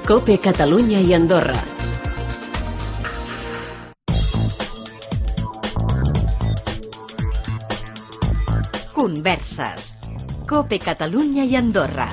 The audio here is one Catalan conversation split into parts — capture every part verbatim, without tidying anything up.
COPE Catalunya i Andorra. Converses. COPE Catalunya i Andorra.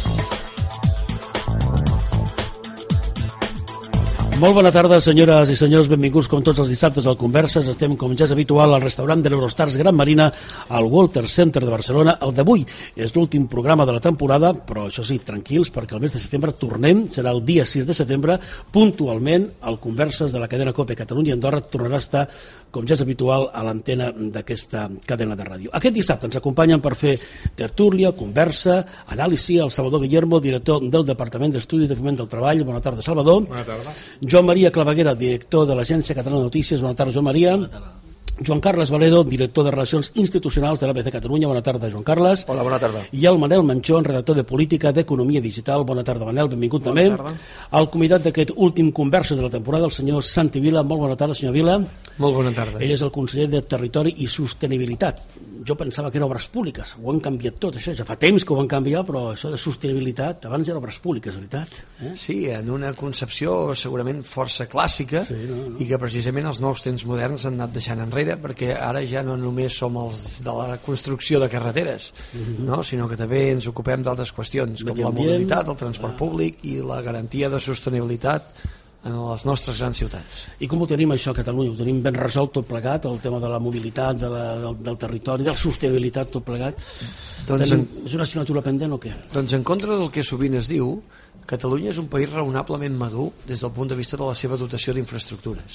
Molt bona tarda, senyores i senyors, benvinguts com tots els dissabtes al Converses. Estem, com ja és habitual, al restaurant de l'Eurostars Gran Marina, al Walter Center de Barcelona. El d'avui és l'últim programa de la temporada, però això sí, tranquils, perquè el mes de setembre tornem, serà el dia sis de setembre, puntualment, al Converses de la cadena COPE Catalunya i Andorra tornarà a estar, com ja és habitual, a l'antena d'aquesta cadena de ràdio. Aquest dissabte ens acompanyen per fer tertúlia, conversa, anàlisi, el Salvador Guillermo, director del Departament d'Estudis de Foment del Treball. Bona tarda, Salvador. Bona tarda. Joan Maria Claveguera, director de l'Agència Catalana de Notícies. Bona tarda, Joan Maria. Bona tarda. Joan Carles Valedo, director de Relacions Institucionals de l'A B C Catalunya. Bona tarda, Joan Carles. Hola, bona tarda. I el Manel Manchón, redactor de Política d'Economia Digital. Bona tarda, Manel, benvingut bona també. Tarda. El convidat d'aquest últim Converses de la temporada, el senyor Santi Vila. Molt bona tarda, senyor Vila. Molt bona tarda. Ell és el conseller de Territori i Sostenibilitat. Jo pensava que eren obres públiques, ho han canviat tot, això, ja fa temps que ho van canviar, però això de sostenibilitat, abans eren obres públiques, veritat? Eh? Sí, en una concepció segurament força clàssica, sí, no, no. I que precisament els nous temps moderns han anat deixant enrere, perquè ara ja no només som els de la construcció de carreteres, uh-huh. no? Sinó que també ens ocupem d'altres qüestions, com la mobilitat, el transport ah. públic i la garantia de sostenibilitat en les nostres grans ciutats. I com ho tenim això a Catalunya? Ho tenim ben resolt tot plegat, el tema de la mobilitat, de la, del, del territori, de la sostenibilitat tot plegat? Doncs tenim, en, és una assignatura pendent o què? Doncs en contra del que sovint es diu, Catalunya és un país raonablement madur des del punt de vista de la seva dotació d'infraestructures.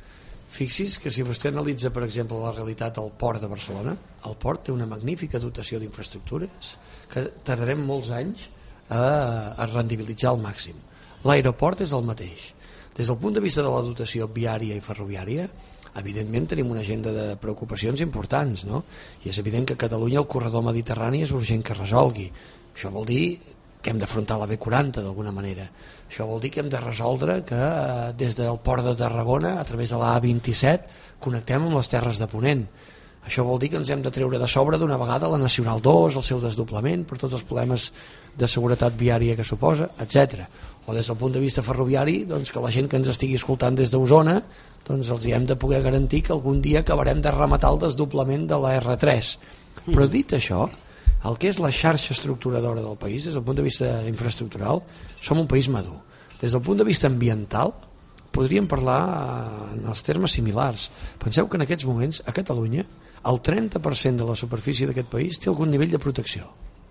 Fixi's que si vostè analitza, per exemple, la realitat del port de Barcelona, el port té una magnífica dotació d'infraestructures que tardarem molts anys a, a rendibilitzar al màxim. L'aeroport és el mateix. Des del punt de vista de la dotació viària i ferroviària, evidentment tenim una agenda de preocupacions importants, no? I és evident que a Catalunya el corredor mediterrani és urgent que resolgui. Això vol dir que hem d'afrontar la B quaranta d'alguna manera. Això vol dir que hem de resoldre que eh, des del port de Tarragona, a través de la A vint-i-set, connectem amb les terres de Ponent. Això vol dir que ens hem de treure de sobre d'una vegada la Nacional dos, el seu desdoblament, per tots els problemes de seguretat viària que suposa, etcètera. O des del punt de vista ferroviari, doncs, que la gent que ens estigui escoltant des d'Osona, doncs els hi hem de poder garantir que algun dia acabarem de rematar el desdoblament de la erre tres. Però dit això, el que és la xarxa estructuradora del país, des del punt de vista infraestructural, som un país madur. Des del punt de vista ambiental, podríem parlar en els termes similars. Penseu que en aquests moments, a Catalunya, el trenta per cent de la superfície d'aquest país té algun nivell de protecció.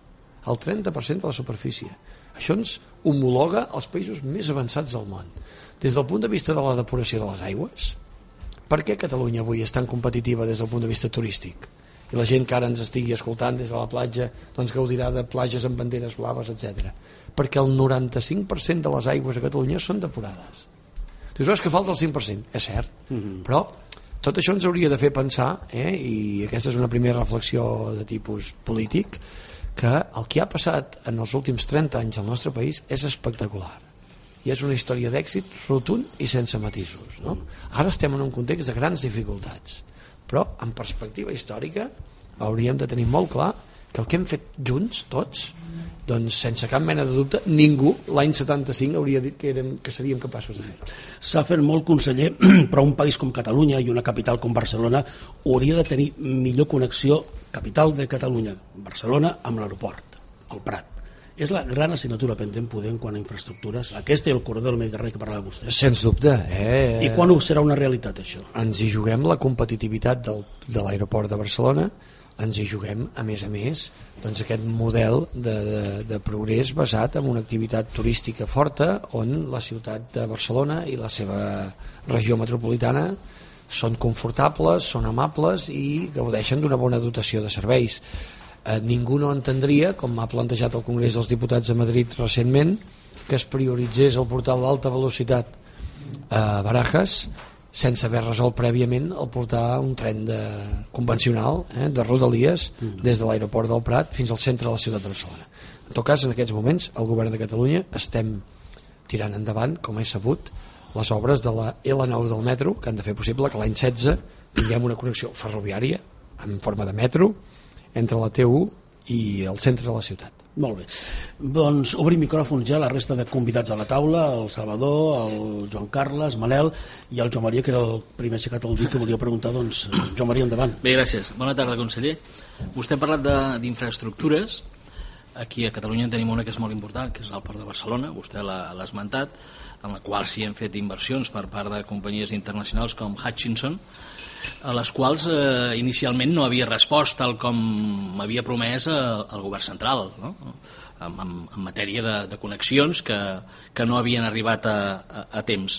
El trenta per cent de la superfície. Això ens homologa als països més avançats del món. Des del punt de vista de la depuració de les aigües, per què Catalunya avui és tan competitiva des del punt de vista turístic? I la gent que ara ens estigui escoltant des de la platja doncs gaudirà de platges amb banderes blaves, etcètera. Perquè el noranta-cinc per cent de les aigües a Catalunya són depurades. Dius, oh, és que falta el cinc per cent. És cert, mm-hmm. però tot això ens hauria de fer pensar, eh, i aquesta és una primera reflexió de tipus polític, que el que ha passat en els últims trenta anys al nostre país és espectacular. I és una història d'èxit rotund i sense matisos. No? Ara estem en un context de grans dificultats, però en perspectiva històrica hauríem de tenir molt clar que el que hem fet junts, tots, doncs sense cap mena de dubte, ningú l'any setanta-cinc hauria dit que, érem, que seríem capaços de fer-ho. S'ha fet molt, conseller, però un país com Catalunya i una capital com Barcelona hauria de tenir millor connexió, capital de Catalunya, Barcelona, amb l'aeroport, el Prat. És la gran assignatura pendent podent quant a infraestructures. Aquesta i el corredor del Mediterrani que parlava vostè. Sens dubte. Eh? I quan serà una realitat, això? Ens hi juguem la competitivitat del, de l'aeroport de Barcelona, ens hi juguem, a més a més, doncs aquest model de, de, de progrés basat en una activitat turística forta on la ciutat de Barcelona i la seva regió metropolitana són confortables, són amables i gaudeixen d'una bona dotació de serveis. Eh, ningú no entendria, com m'ha plantejat el Congrés dels Diputats de Madrid recentment, que es prioritzés el portal d'alta velocitat a Barajas sense haver resolt prèviament el portar un tren de, convencional eh, de Rodalies des de l'aeroport del Prat fins al centre de la ciutat de Barcelona. En tot cas, en aquests moments, el govern de Catalunya estem tirant endavant, com he sabut, les obres de la ele nou del metro, que han de fer possible que l'any setze tinguem una connexió ferroviària en forma de metro entre la te u i el centre de la ciutat. Molt bé. Doncs obrim micròfons ja a la resta de convidats a la taula, el Salvador, el Joan Carles, Manel i el Joan Maria, que era el primer aixecat el dit, que volia preguntar. Doncs, Joan Maria, endavant. Bé, gràcies. Bona tarda, conseller. Vostè ha parlat d'infraestructures. Aquí a Catalunya en tenim una que és molt important, que és el Port de Barcelona, vostè l'ha esmentat, en la qual s'hi han fet inversions per part de companyies internacionals com Hutchinson, a les quals eh, inicialment no havia respost tal com havia promès eh, el govern central, no? en, en, en matèria de, de connexions que, que no havien arribat a, a, a temps.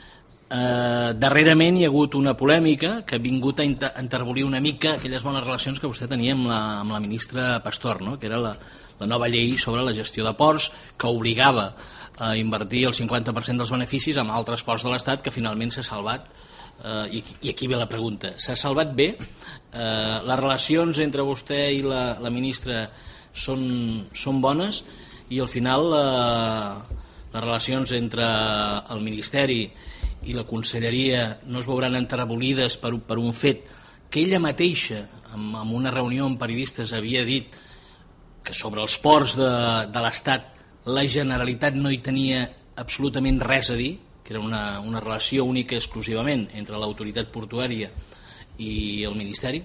Eh, darrerament hi ha hagut una polèmica que ha vingut a inter enterbolir una mica aquelles bones relacions que vostè tenia amb la, amb la ministra Pastor, no? Que era la, la nova llei sobre la gestió de ports, que obligava a invertir el cinquanta per cent dels beneficis en altres ports de l'Estat, que finalment s'ha salvat. Uh, i, i aquí ve la pregunta, s'ha salvat bé? Uh, les relacions entre vostè i la, la ministra són, són bones i al final uh, les relacions entre el Ministeri i la Conselleria no es veuran enterabolides per, per un fet que ella mateixa en, en una reunió amb periodistes havia dit que sobre els ports de, de l'Estat la Generalitat no hi tenia absolutament res a dir, que era una, una relació única exclusivament entre l'autoritat portuària i el Ministeri?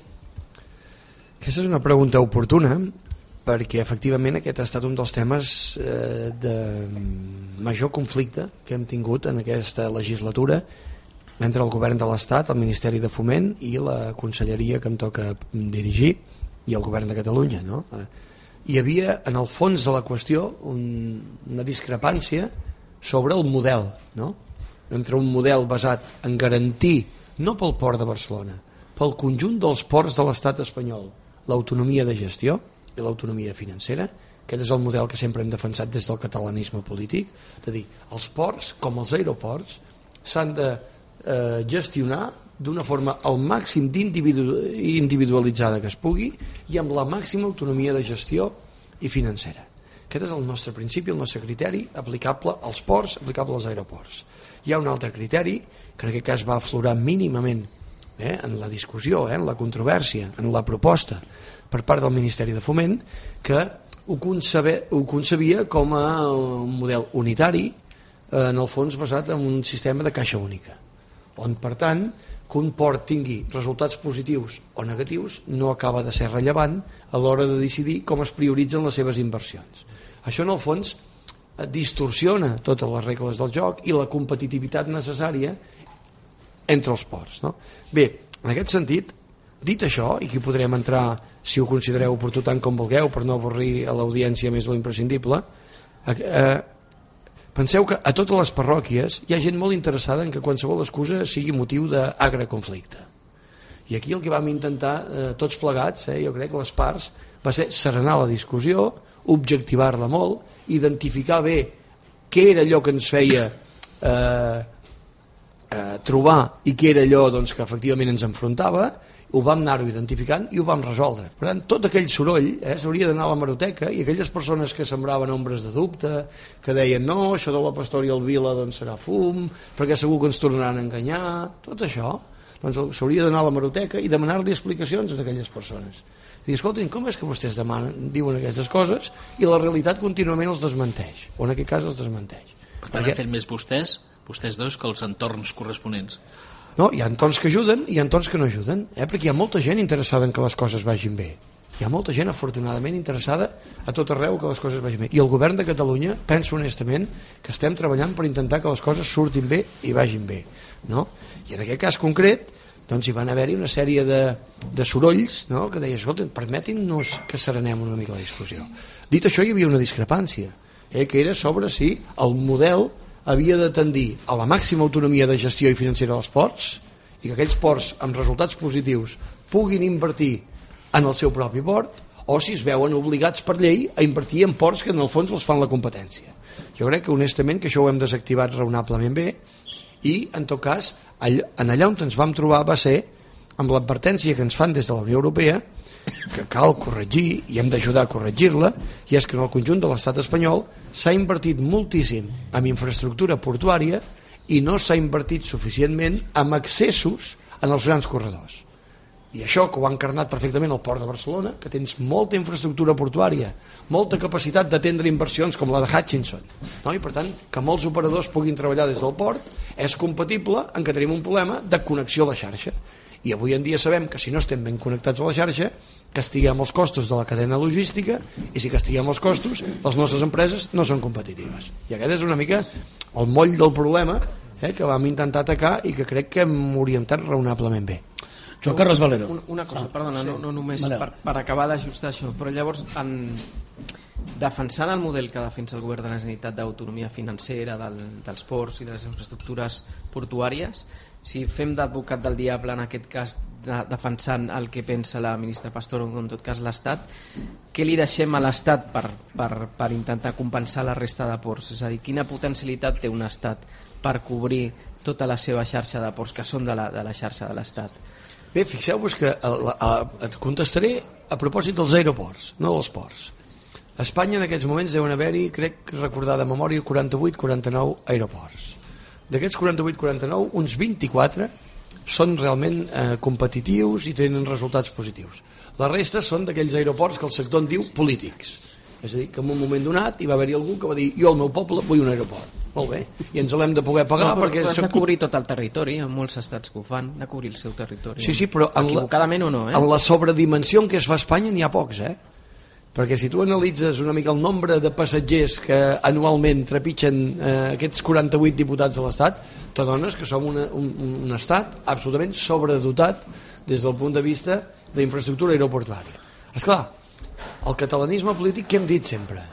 Aquesta és una pregunta oportuna, perquè efectivament aquest ha estat un dels temes eh, de major conflicte que hem tingut en aquesta legislatura entre el govern de l'Estat, el Ministeri de Foment i la conselleria que em toca dirigir i el govern de Catalunya, no? Hi havia en el fons de la qüestió un, una discrepància sobre el model, no? Entre un model basat en garantir, no pel port de Barcelona, pel conjunt dels ports de l'estat espanyol, l'autonomia de gestió i l'autonomia financera. Aquest és el model que sempre hem defensat des del catalanisme polític, de dir, els ports, com els aeroports, s'han de eh, gestionar d'una forma al màxim d'individu individualitzada que es pugui i amb la màxima autonomia de gestió i financera. Aquest és el nostre principi, el nostre criteri aplicable als ports, aplicable als aeroports. Hi ha un altre criteri que en aquest cas va aflorar mínimament eh, en la discussió, eh, en la controvèrsia, en la proposta per part del Ministeri de Foment, que ho, concebe, ho concebia com a un model unitari, eh, en el fons basat en un sistema de caixa única, on per tant que un port tingui resultats positius o negatius no acaba de ser rellevant a l'hora de decidir com es prioritzen les seves inversions. Això en el fons distorsiona totes les regles del joc i la competitivitat necessària entre els ports, no? Bé, en aquest sentit, dit això, i aquí podrem entrar, si ho considereu oportú tant com vulgueu per no avorrir a l'audiència més lo imprescindible, eh, penseu que a totes les parròquies hi ha gent molt interessada en que qualsevol excusa sigui motiu d'agre conflicte. I aquí el que vam intentar eh, tots plegats, eh, jo crec que les parts, va ser serenar la discussió, objectivar-la molt, identificar bé què era allò que ens feia eh, eh, trobar i què era allò doncs, que efectivament ens enfrontava, ho vam anar-ho identificant i ho vam resoldre. Per tant, tot aquell soroll eh, s'hauria d'anar a la hemeroteca i aquelles persones que sembraven ombres de dubte, que deien no, això de la Pastor i el Vila doncs, serà fum, perquè segur que ens tornaran a enganyar, tot això doncs s'hauria d'anar a l'hemeroteca i demanar-li explicacions a aquelles persones. I dir, escoltin, com és que vostès demanen, diuen aquestes coses i la realitat contínuament els desmenteix, o en aquest cas els desmenteix. Per tant, perquè... han fet més vostès, vostès dos, que els entorns corresponents. No, hi ha entorns que ajuden i hi ha entorns que no ajuden, eh? Perquè hi ha molta gent interessada en que les coses vagin bé. Hi ha molta gent, afortunadament, interessada a tot arreu que les coses vagin bé. I el govern de Catalunya, penso honestament, que estem treballant per intentar que les coses surtin bé i vagin bé, no? I en aquest cas concret, doncs hi van haver-hi una sèrie de, de sorolls, no? Que deia, escolta, permetin-nos que serenem una mica la discussió. Dit això, hi havia una discrepància, eh? Que era sobre si el model havia de tendir a la màxima autonomia de gestió i financera dels ports i que aquells ports amb resultats positius puguin invertir en el seu propi port o si es veuen obligats per llei a invertir en ports que en el fons els fan la competència. Jo crec que honestament que això ho hem desactivat raonablement bé i en tot cas en allà on ens vam trobar va ser amb l'advertència que ens fan des de la Unió Europea que cal corregir i hem d'ajudar a corregir-la, i és que en el conjunt de l'estat espanyol s'ha invertit moltíssim en infraestructura portuària i no s'ha invertit suficientment en accessos en els grans corredors. I això que ho ha encarnat perfectament el Port de Barcelona, que tens molta infraestructura portuària, molta capacitat d'atendre inversions com la de Hutchinson, no? I per tant que molts operadors puguin treballar des del port és compatible en que tenim un problema de connexió a la xarxa. I avui en dia sabem que si no estem ben connectats a la xarxa castiguem els costos de la cadena logística, i si castiguem els costos les nostres empreses no són competitives. I aquest és una mica el moll del problema, eh, que vam intentar atacar i que crec que hem orientat raonablement bé. Joan Carles Valero. Una, una cosa, ah, perdona, sí. no, no només Manel. per, per acabar d'ajustar això, però llavors en, defensant el model que defensa el govern de la Generalitat d'autonomia financera del, dels ports i de les infraestructures portuàries, si fem d'advocat del diable en aquest cas de, defensant el que pensa la ministra Pastor o en tot cas l'Estat, què li deixem a l'Estat per, per, per intentar compensar la resta de ports? És a dir, quina potencialitat té un Estat per cobrir tota la seva xarxa de ports que són de la, de la xarxa de l'Estat? Bé, fixeu-vos que a, a, et contestaré a propòsit dels aeroports, no dels ports. A Espanya en aquests moments deuen haver-hi, crec recordar de memòria, quaranta-vuit quaranta-nou aeroports. D'aquests quaranta-vuit quaranta-nou, uns vint-i-quatre són realment eh, competitius i tenen resultats positius. La resta són d'aquells aeroports que el sector en diu polítics. És a dir, que en un moment donat hi va haver-hi algú que va dir jo al meu poble vull un aeroport. Molt bé, i ens l'hem de poder pagar, no, però, perquè... Però has de cobrir tot el territori, hi ha molts estats que ho fan, de cobrir el seu territori. Sí, sí, però en equivocadament la, o no, eh? En la sobredimensió en què es fa a Espanya n'hi ha pocs, eh? Perquè si tu analitzes una mica el nombre de passatgers que anualment trepitgen eh, aquests quaranta-vuit diputats de l'Estat, t'adones que som una, un, un estat absolutament sobredotat des del punt de vista d'infraestructura aeroportuària. Esclar, el catalanisme polític, què hem dit sempre?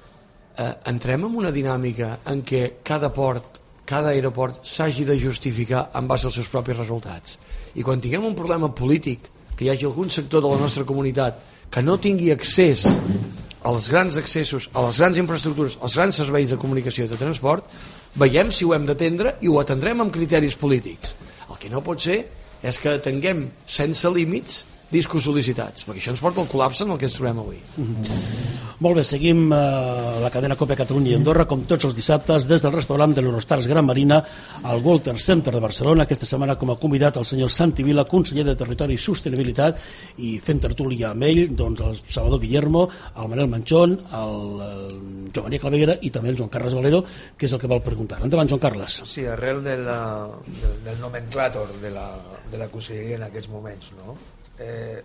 Eh, entrem en una dinàmica en què cada port, cada aeroport s'hagi de justificar en base als seus propis resultats. I quan tinguem un problema polític, que hi hagi algun sector de la nostra comunitat que no tingui accés als grans accessos, a les grans infraestructures, als grans serveis de comunicació i de transport, veiem si ho hem d'atendre i ho atendrem amb criteris polítics. El que no pot ser és que atenguem sense límits discos sol·licitats, perquè això ens porta al col·lapse en el que ens trobem avui. Mm-hmm. Molt bé, seguim eh, la cadena Cope Catalunya i Andorra, com tots els dissabtes, des del restaurant de l'Eurostars Gran Marina al Walter Center de Barcelona. Aquesta setmana com a convidat el senyor Santi Vila, conseller de Territori i Sostenibilitat, i fent tertúlia amb ell, doncs el Salvador Guillermo, el Manel Manchón, el, el Joan Maria Claveguera i també el Joan Carles Valero, que és el que vol preguntar. Endavant, Joan Carles. Sí, arrel de la, del, del nomenclàtor de la, de la conselleria en aquests moments, no? Eh,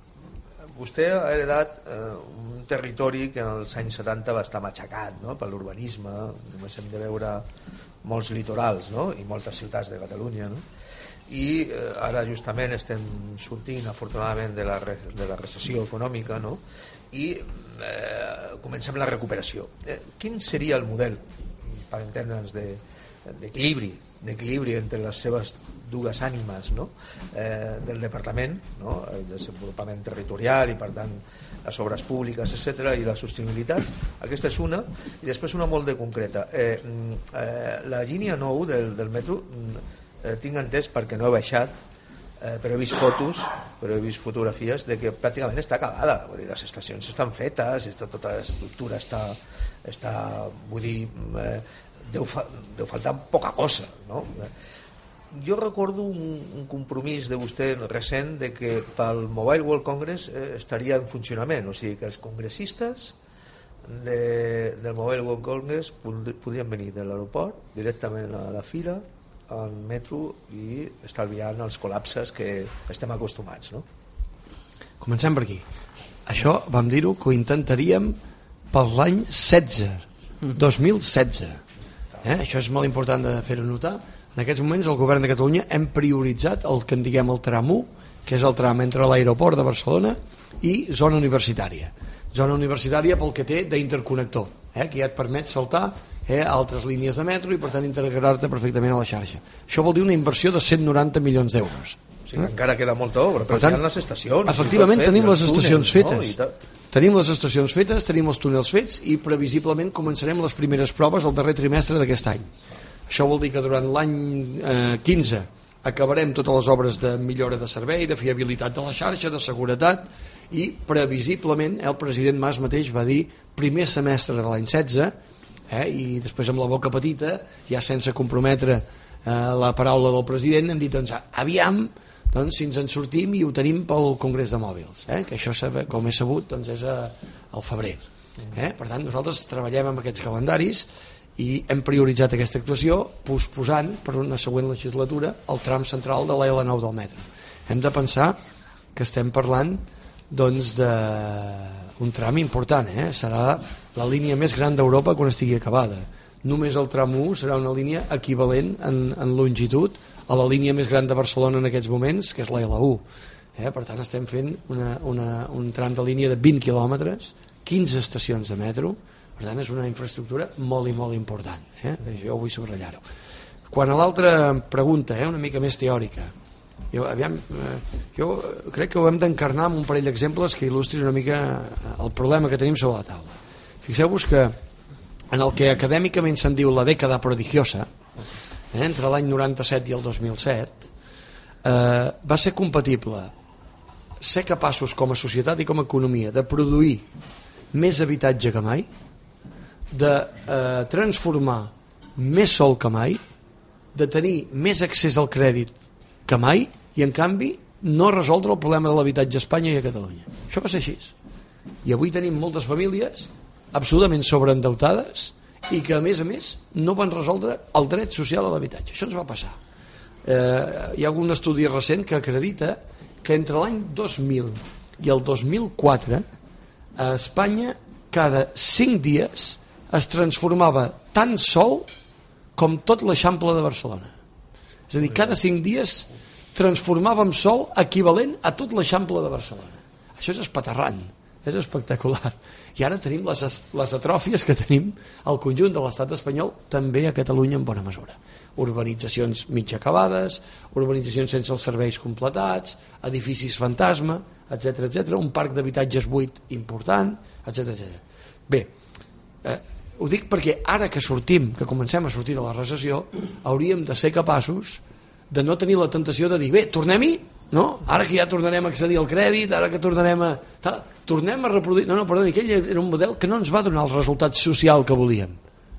vostè ha heredat eh, un territori que en els anys setanta va estar matxacat, no? Per l'urbanisme, només hem de veure molts litorals, no? I moltes ciutats de Catalunya, no? I eh, ara justament estem sortint afortunadament de la, re, de la recessió econòmica, no? I eh, comencem la recuperació. Eh, quin seria el model, per entendre'ns, d'equilibri de, d'equilibri entre les seves dues ànimes, no? eh, del departament, no? El desenvolupament territorial i per tant les obres públiques, etcètera, i la sostenibilitat? Aquesta és una, i després una molt de concreta. Eh, eh, la línia nou del, del metro eh, tinc entès, perquè no he baixat, eh, però he vist fotos, però he vist fotografies de que pràcticament està acabada. Vull dir, les estacions estan fetes, està, tota l'estructura està, està, vull dir, eh, deu, fa, deu faltar poca cosa, no? Jo recordo un, un compromís de vostè recent de que pel Mobile World Congress eh, estaria en funcionament, o sigui que els congressistes de, del Mobile World Congress podrien venir de l'aeroport directament a la fira, al metro, i estalviant els col·lapses que estem acostumats, no? Comencem per aquí. Això vam dir-ho que ho intentaríem per l'any setze, dos mil setze. Eh? Això és molt important de fer-ho notar. En aquests moments el govern de Catalunya hem prioritzat el que en diguem el tram u, que és el tram entre l'aeroport de Barcelona i zona universitària. Zona universitària pel que té d'interconnector, eh? Que ja et permet saltar eh, altres línies de metro i per tant integrar-te perfectament a la xarxa. Això vol dir una inversió de cent noranta milions d'euros. O sigui, encara queda molta obra, però tant, hi ha les estacions. Efectivament, fet, tenim les estacions túnels, fetes. No? Tenim les estacions fetes, tenim els túnels fets i previsiblement començarem les primeres proves el darrer trimestre d'aquest any. Això vol dir que durant l'any eh, quinze acabarem totes les obres de millora de servei, de fiabilitat de la xarxa, de seguretat, i previsiblement el president Mas mateix va dir primer semestre de l'any setze, eh, i després amb la boca petita, ja sense comprometre eh, la paraula del president, hem dit doncs aviam, doncs si ens en sortim i ho tenim pel Congrés de Mòbils, eh? que això, com he sabut, doncs és a, al febrer. Eh? Per tant, nosaltres treballem amb aquests calendaris i hem prioritzat aquesta actuació posposant per una següent legislatura el tram central de l'L nou del metro. Hem de pensar que estem parlant doncs d'un tram important, eh? Serà la línia més gran d'Europa quan estigui acabada. Només el tram u serà una línia equivalent en, en longitud a la línia més gran de Barcelona en aquests moments, que és la L u. Eh? Per tant, estem fent una, una, un tram de línia de vint quilòmetres, quinze estacions de metro, per tant és una infraestructura molt i molt important, eh? Jo vull subratllar-ho. Quan a l'altra pregunta, eh? una mica més teòrica, jo, aviam, eh, jo crec que ho hem d'encarnar amb un parell d'exemples que il·lustrin una mica el problema que tenim sobre la taula. Fixeu-vos que en el que acadèmicament se'n diu la dècada prodigiosa, eh? entre l'any noranta-set i el dos mil set, eh, va ser compatible ser capaços com a societat i com a economia de produir més habitatge que mai, de eh, transformar més sol que mai, de tenir més accés al crèdit que mai, i en canvi no resoldre el problema de l'habitatge a Espanya i a Catalunya. Això va ser així. I avui tenim moltes famílies absolutament sobreendeutades i que a més a més no van resoldre el dret social a l'habitatge. Això ens va passar. Eh, hi ha algun estudi recent que acredita que entre l'any dos mil i el dos mil quatre a Espanya cada cinc dies es transformava tan sol com tot l'Eixample de Barcelona. És a dir, cada cinc dies transformàvem sol equivalent a tot l'Eixample de Barcelona. Això és espaterrant, és espectacular. I ara tenim les, les atròfies que tenim al conjunt de l'estat espanyol, també a Catalunya en bona mesura. Urbanitzacions mig acabades, urbanitzacions sense els serveis completats, edificis fantasma, etcètera, etcètera, un parc d'habitatges buit important, etcètera, etcètera. Bé, eh, ho dic perquè ara que sortim, que comencem a sortir de la recessió, hauríem de ser capaços de no tenir la tentació de dir, bé, tornem-hi, no? Ara que ja tornarem a accedir al crèdit, ara que tornarem a... Tal, tornem a reproduir... No, no, perdoni, aquell era un model que no ens va donar el resultat social que volíem.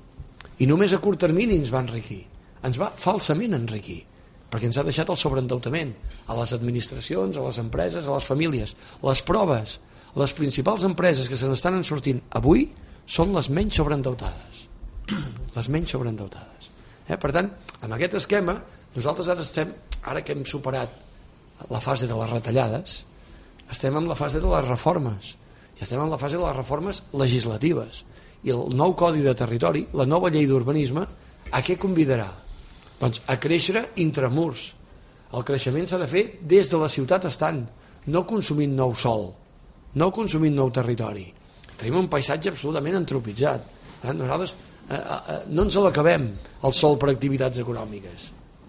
I només a curt termini ens va enriquir. Ens va falsament enriquir, perquè ens ha deixat el sobreendeutament a les administracions, a les empreses, a les famílies. Les proves, les principals empreses que se n'estan sortint avui són les menys sobreendeutades. Les menys sobreendeutades. Eh? Per tant, amb aquest esquema, nosaltres ara estem, ara que hem superat la fase de les retallades, estem en la fase de les reformes. I estem en la fase de les reformes legislatives. I el nou Codi de Territori, la nova llei d'urbanisme, a què convidarà? Doncs a créixer intramurs. El creixement s'ha de fer des de la ciutat estant, no consumint nou sol, no consumint nou territori. Tenim un paisatge absolutament antropitzat. Nosaltres eh, eh, no ens l'acabem el sol per activitats econòmiques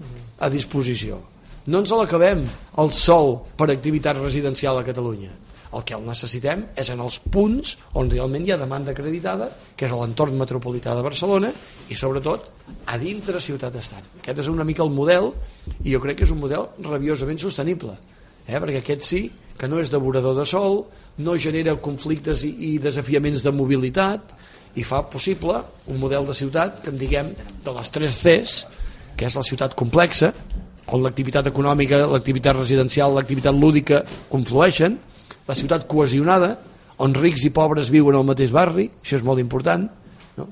a disposició. No ens l'acabem el sol per activitat residencial a Catalunya. El que el necessitem és en els punts on realment hi ha demanda acreditada, que és a l'entorn metropolità de Barcelona i sobretot a dintre ciutat estant. Aquest és una mica el model i jo crec que és un model rabiosament sostenible, eh? Perquè aquest sí que no és devorador de sol, no genera conflictes i, i desafiaments de mobilitat i fa possible un model de ciutat que en diguem de les tres Cs, que és la ciutat complexa, on l'activitat econòmica, l'activitat residencial, l'activitat lúdica conflueixen, la ciutat cohesionada, on rics i pobres viuen al mateix barri, això és molt important, no?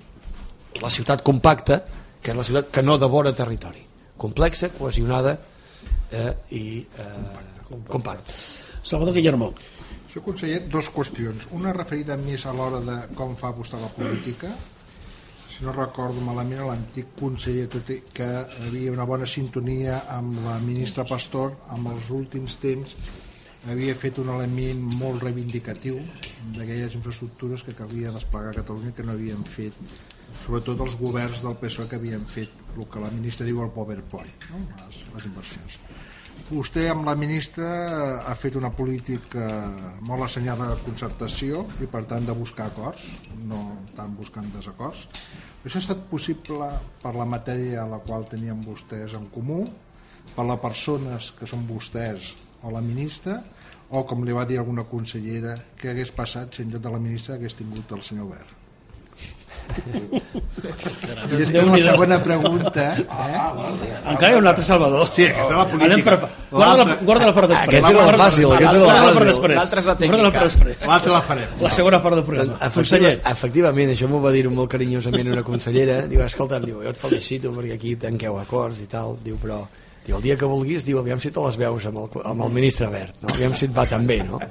La ciutat compacta, que és la ciutat que no devora territori, complexa, cohesionada eh, i eh, compacta. Salvador Guillermo. Senyor conseller, dues qüestions. Una referida més a l'hora de com fa vostè la política. Si no recordo malament, l'antic conseller, tot i que hi havia una bona sintonia amb la ministra Pastor, amb els últims temps havia fet un element molt reivindicatiu d'aquelles infraestructures que calia desplegar a Catalunya que no havien fet, sobretot els governs del P S O E que havien fet el que la ministra diu el PowerPoint, no? les, les inversions. Vostè amb la ministra ha fet una política molt assenyada de concertació i per tant de buscar acords, no tant buscant desacords. Això ha estat possible per la matèria a la qual tenien vostès en comú, per les persones que són vostès o la ministra, o com li va dir alguna consellera, què hagués passat si en lloc de la ministra hagués tingut el senyor Wert? I després la segona pregunta... Eh? Encara hi ha un altre Salvador. Sí, aquesta és la política. Guarda la, guarda la part després. Aquesta és la fàcil, aquesta és la Guarda la part fàcil. després. L'altra és la tècnica. Guarda la part després. L'altra la farem. La segona part del programa. Efectiva, Conseller. efectivament, això m'ho va dir molt carinyosament una consellera. Diu, escolta'm, diu, jo et felicito perquè aquí tanqueu acords i tal. Diu, però diu, el dia que vulguis, diu, aviam si te les veus amb el, amb el ministre Wert, no? Aviam si et va tan bé, no?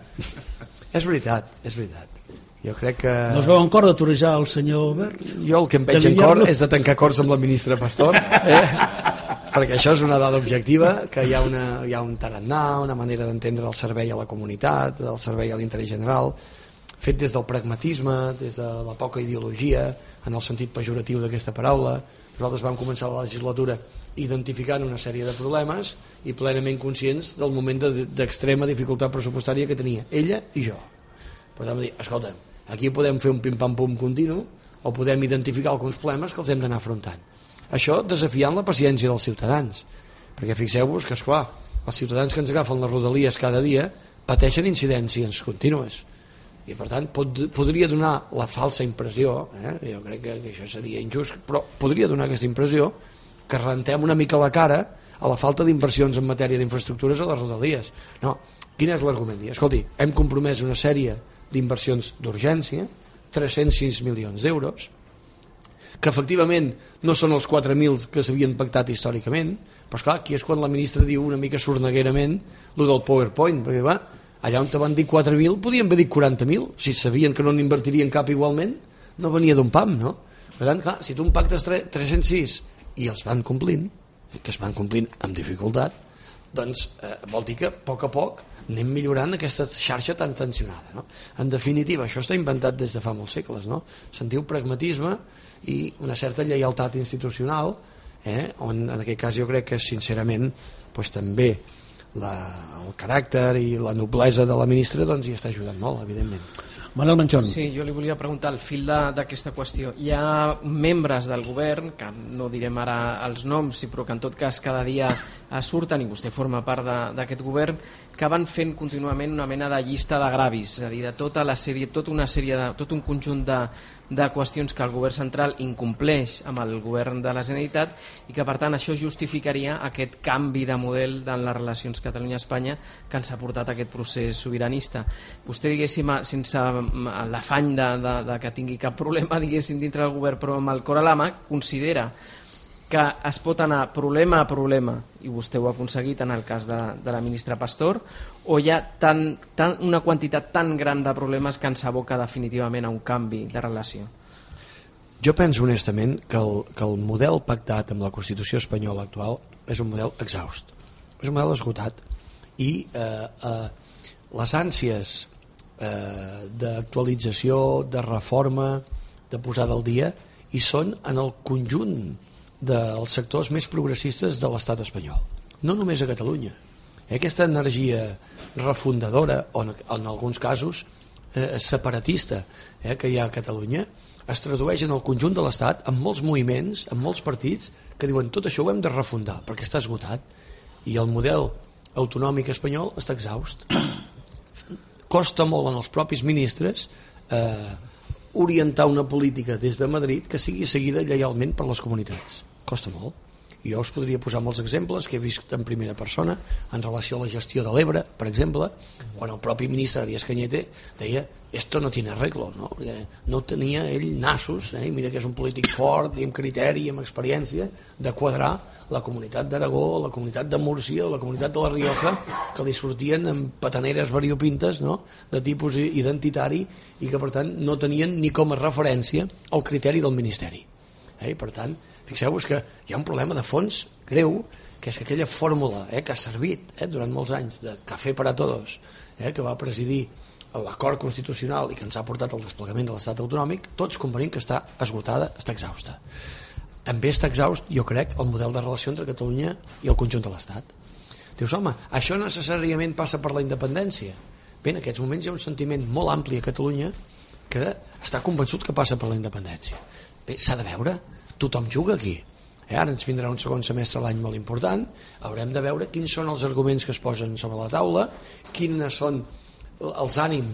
És veritat, és veritat. Jo crec que... No es veu en cor de torejar el senyor Wert? Jo el que em veig en cor és de tancar acords amb la ministra Pastor, eh? Perquè això és una dada objectiva, que hi ha, una, hi ha un tarannà, una manera d'entendre el servei a la comunitat, el servei a l'interès general, fet des del pragmatisme, des de la poca ideologia, en el sentit pejoratiu d'aquesta paraula. Nosaltres vam començar la legislatura identificant una sèrie de problemes i plenament conscients del moment d'extrema dificultat pressupostària que tenia ella i jo. Per tant, dir, escolta, aquí podem fer un pim-pam-pum continu o podem identificar alguns problemes que els hem d'anar afrontant. Això desafiant la paciència dels ciutadans, perquè fixeu-vos que, esclar, els ciutadans que ens agafen les rodalies cada dia pateixen incidències contínues i per tant pod podria donar la falsa impressió, eh? Jo crec que, que això seria injust, però podria donar aquesta impressió que rentem una mica la cara a la falta d'inversions en matèria d'infraestructures a les rodalies. No, quin és l'argument? Escolti, hem compromès una sèrie d'inversions d'urgència, tres-cents sis milions d'euros, que efectivament no són els quatre mil que s'havien pactat històricament, però esclar, aquí és quan la ministra diu una mica sorneguerament el del PowerPoint, perquè va, allà on te van dir quatre mil podien haver dit quaranta mil, si sabien que no n'invertirien cap igualment, no venia d'un pam, no? Per tant, clar, si tu un pactes tres-cents sis i els van complint, que es van complint amb dificultat, doncs eh, vol dir que a poc a poc anem millorant aquesta xarxa tan tensionada, no? En definitiva, això està inventat des de fa molts segles, no? Se'n diu pragmatisme i una certa lleialtat institucional, eh? On en aquest cas jo crec que sincerament pues, també la, el caràcter i la noblesa de la ministra doncs, hi està ajudant molt, evidentment. Manel Manchón. Sí, jo li volia preguntar al fil d'aquesta qüestió. Hi ha membres del govern, que no direm ara els noms, però que en tot cas cada dia surten, i vostè forma part d'aquest govern, que van fent contínuament una mena de llista d'agravis, és a dir, de tota la sèrie, tota una sèrie de, tot un conjunt de, de qüestions que el govern central incompleix amb el govern de la Generalitat i que per tant això justificaria aquest canvi de model en les relacions Catalunya-Espanya que ens ha portat a aquest procés sobiranista. Vostè, diguéssim, sense l'afany de, de, de que tingui cap problema, diguéssim, dintre del govern, però amb el cor a la mà, considera que es pot anar problema a problema, i vostè ho ha aconseguit en el cas de, de la ministra Pastor, o hi ha tan, tan, una quantitat tan gran de problemes que ens aboca definitivament a un canvi de relació? Jo penso honestament que el, que el model pactat amb la Constitució espanyola actual és un model exhaust, és un model esgotat i eh, eh, les ànsies eh, d'actualització, de reforma, de posada al dia, hi són en el conjunt dels sectors més progressistes de l'estat espanyol, no només a Catalunya. Aquesta energia refundadora, o en, en alguns casos eh, separatista, eh, que hi ha a Catalunya, es tradueix en el conjunt de l'estat amb molts moviments, amb molts partits que diuen tot això ho hem de refundar perquè està esgotat i el model autonòmic espanyol està exhaust. Costa molt en els propis ministres eh, orientar una política des de Madrid que sigui seguida lleialment per les comunitats. Costa molt. Jo us podria posar molts exemples que he vist en primera persona en relació a la gestió de l'Ebre, per exemple, quan el propi ministre Arias Cañete deia esto no tiene arreglo, no? No tenia ell nassos, eh? Mira que és un polític fort i amb criteri i amb experiència de quadrar la comunitat d'Aragó, la comunitat de Múrcia, la comunitat de la Rioja, que li sortien amb pataneres variopintes, no? De tipus identitari i que per tant no tenien ni com a referència el criteri del ministeri. Eh? Per tant, fixeu-vos que hi ha un problema de fons greu, que és que aquella fórmula eh, que ha servit eh, durant molts anys de café para todos, eh, que va presidir l'acord constitucional i que ens ha portat al desplegament de l'estat autonòmic, tots convenim que està esgotada, està exhausta. També està exhaust, jo crec, el model de relació entre Catalunya i el conjunt de l'Estat. Dius, home, això necessàriament passa per la independència. Bé, en aquests moments hi ha un sentiment molt ampli a Catalunya que està convençut que passa per la independència. Bé, s'ha de veure, tothom juga aquí. Eh, ara ens vindrà un segon semestre l'any molt important, haurem de veure quins són els arguments que es posen sobre la taula, quins són els ànims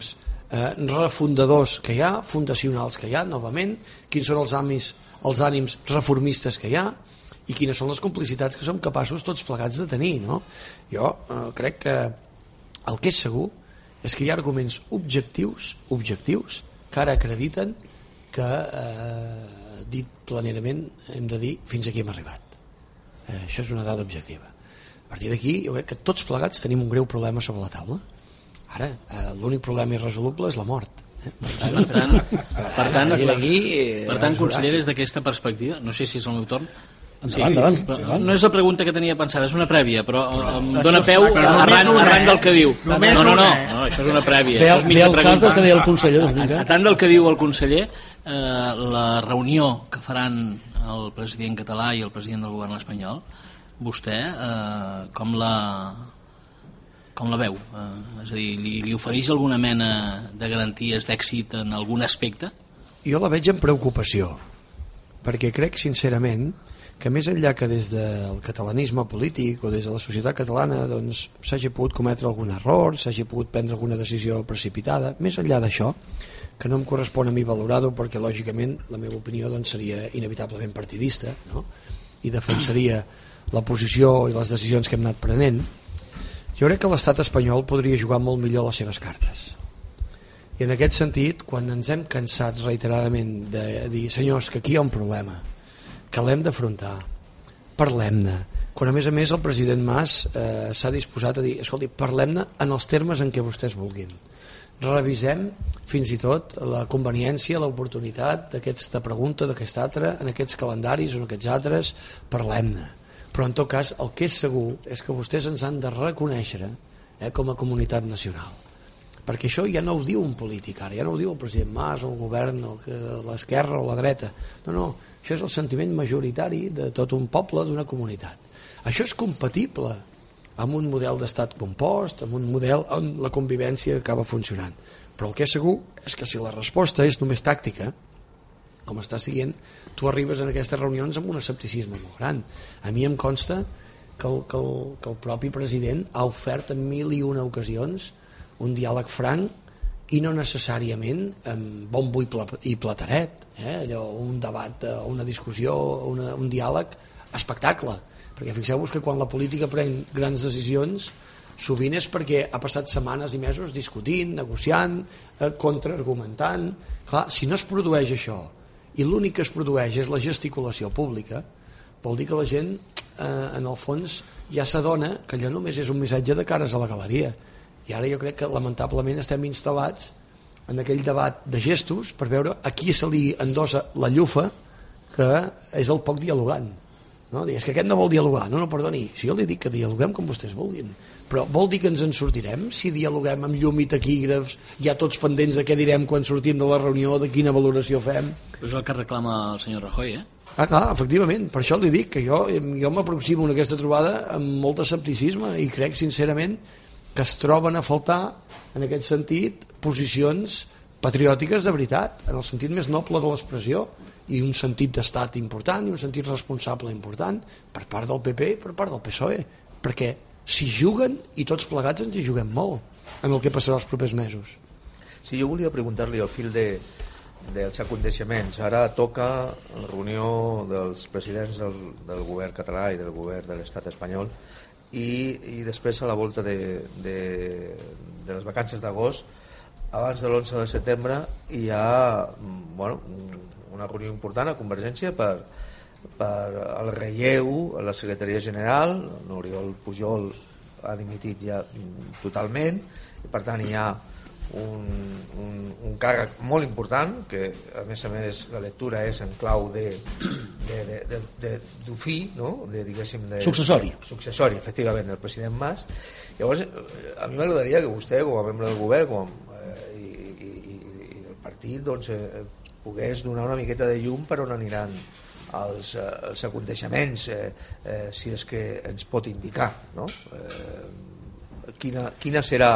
eh, refundadors que hi ha, fundacionals que hi ha, novament, quins són els ànims, els ànims reformistes que hi ha i quines són les complicitats que som capaços tots plegats de tenir, no? Jo eh, crec que el que és segur és que hi ha arguments objectius, objectius que ara acrediten que, eh, dit planerament, hem de dir fins aquí hem arribat. Eh, això és una dada objectiva. A partir d'aquí, jo crec que tots plegats tenim un greu problema sobre la taula. Ara, eh, l'únic problema irresoluble és la mort. Eh? Per tant, per tant, aquí, per tant conseller, des d'aquesta perspectiva, no sé si és el meu torn, Sí, endavant, endavant. No és la pregunta que tenia pensada, és una prèvia, però em dóna peu arran, arran del que diu. No, no, no, no, no, això és una prèvia. Ve, això és mitja ve el pregunta. cas del que deia el conseller. Doncs a, a tant del que diu el conseller, eh, la reunió que faran el president català i el president del govern espanyol, vostè eh, com la com la veu? Eh, és a dir, li, li ofereix alguna mena de garanties d'èxit en algun aspecte? Jo la veig amb preocupació, perquè crec sincerament que més enllà que des del catalanisme polític o des de la societat catalana doncs, s'hagi pogut cometre algun error, s'hagi pogut prendre alguna decisió precipitada, més enllà d'això, que no em correspon a mi valorar-ho perquè lògicament la meva opinió doncs, seria inevitablement partidista, no? I defensaria la posició i les decisions que hem anat prenent. Jo crec que l'estat espanyol podria jugar molt millor les seves cartes. I en aquest sentit, quan ens hem cansat reiteradament de dir, senyors, que aquí hi ha un problema, que l'hem d'afrontar, parlem-ne, quan a més a més el president Mas eh, s'ha disposat a dir, escolti, parlem-ne en els termes en què vostès vulguin, revisem fins i tot la conveniència, l'oportunitat d'aquesta pregunta, d'aquesta altra, en aquests calendaris o en aquests altres, parlem-ne, però en tot cas el que és segur és que vostès ens han de reconèixer eh, com a comunitat nacional, perquè això ja no ho diu un polític ara, ja no ho diu el president Mas o el govern o l'esquerra o la dreta, no, no, això és el sentiment majoritari de tot un poble, d'una comunitat. Això és compatible amb un model d'estat compost, amb un model on la convivència acaba funcionant. Però el que és segur és que si la resposta és només tàctica, com està siguent, tu arribes en aquestes reunions amb un escepticisme molt gran. A mi em consta que el, que el, que el propi president ha ofert en mil i una ocasions un diàleg franc i no necessàriament amb bombo i, pla, i plateret, eh? Allò, un debat, una discussió, una, un diàleg, espectacle, perquè fixeu-vos que quan la política pren grans decisions sovint és perquè ha passat setmanes i mesos discutint, negociant, eh, contraargumentant. Clar, si no es produeix això i l'únic que es produeix és la gesticulació pública, vol dir que la gent eh, en el fons ja s'adona que allò només és un missatge de cares a la galeria. I ara jo crec que lamentablement estem instal·lats en aquell debat de gestos per veure a qui se li endossa la llufa que és el poc dialogant, no? És que aquest no vol dialogar, no, no, perdoni, si jo li dic que dialoguem com vostès vulguin, però vol dir que ens en sortirem si dialoguem amb llum i taquígrafs, ja tots pendents de què direm quan sortim de la reunió, de quina valoració fem. És el que reclama el senyor Rajoy, eh? Ah, clar, efectivament, per això li dic que jo, jo m'aproximo a aquesta trobada amb molt escepticisme i crec sincerament que es troben a faltar, en aquest sentit, posicions patriòtiques de veritat, en el sentit més noble de l'expressió, i un sentit d'estat important i un sentit responsable important per part del P P i per part del P S O E, perquè s'hi juguen i tots plegats ens hi juguem molt en el que passarà els propers mesos. Sí, jo volia preguntar-li al fil de, dels aconteixements. Ara toca la reunió dels presidents del, del govern català i del govern de l'estat espanyol i, i després a la volta de, de, de les vacances d'agost, abans de l'onze de setembre, hi ha bueno, una reunió important a Convergència per, per el relleu a la secretaria general. Oriol Pujol ha dimitit ja totalment i per tant hi ha un, un, un càrrec molt important que a més a més la lectura és en clau de, de, de, de, de d'ofí, no? de, diguéssim, de, successori successori efectivament del president Mas. Llavors a mi m'agradaria que vostè com a membre del govern com, eh, i, i, i el partit doncs, eh, pogués donar una miqueta de llum per on aniran els, eh, els aconteixements, eh, eh, si és que ens pot indicar, no? Eh, quina, quina serà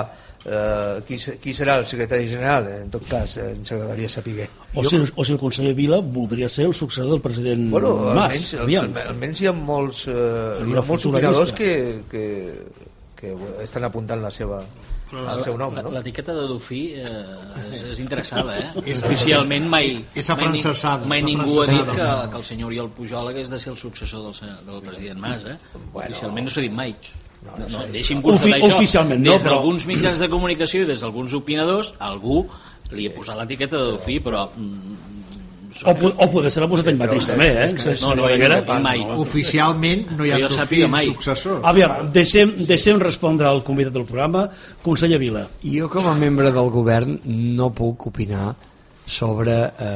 eh, qui, qui serà el secretari general, en tot cas eh, ens agradaria saber. O si, o si el conseller Vila voldria ser el successor del president bueno, Mas. Almenys, al, almenys hi ha molts, eh, hi ha molts opinadors que, que, que estan apuntant la seva, el seu nom, no? L'etiqueta de Dofí eh, és, és interessada, eh? Oficialment mai, és mai, afrancesada, mai és ningú ha dit que, afrancesada. que el senyor Oriol Pujol hagués de ser el successor del, se- del president Mas, eh? Oficialment no s'ha dit mai. No, no, no, deixi'm constatar Ofi- això. oficialment no, Des però- d'alguns mitjans de comunicació i des d'alguns opinadors, algú li ha posat l'etiqueta de Dofí, però... Mm, O, po- o poder ser l'ha posat ell mateix també, eh? no, no, Balaguer. no, mai. Oficialment no hi ha Que jo Dofí sàpiga mai. successor. Aviam, deixem, deixem respondre al convidat del programa, conseller Vila. Jo com a membre del govern no puc opinar sobre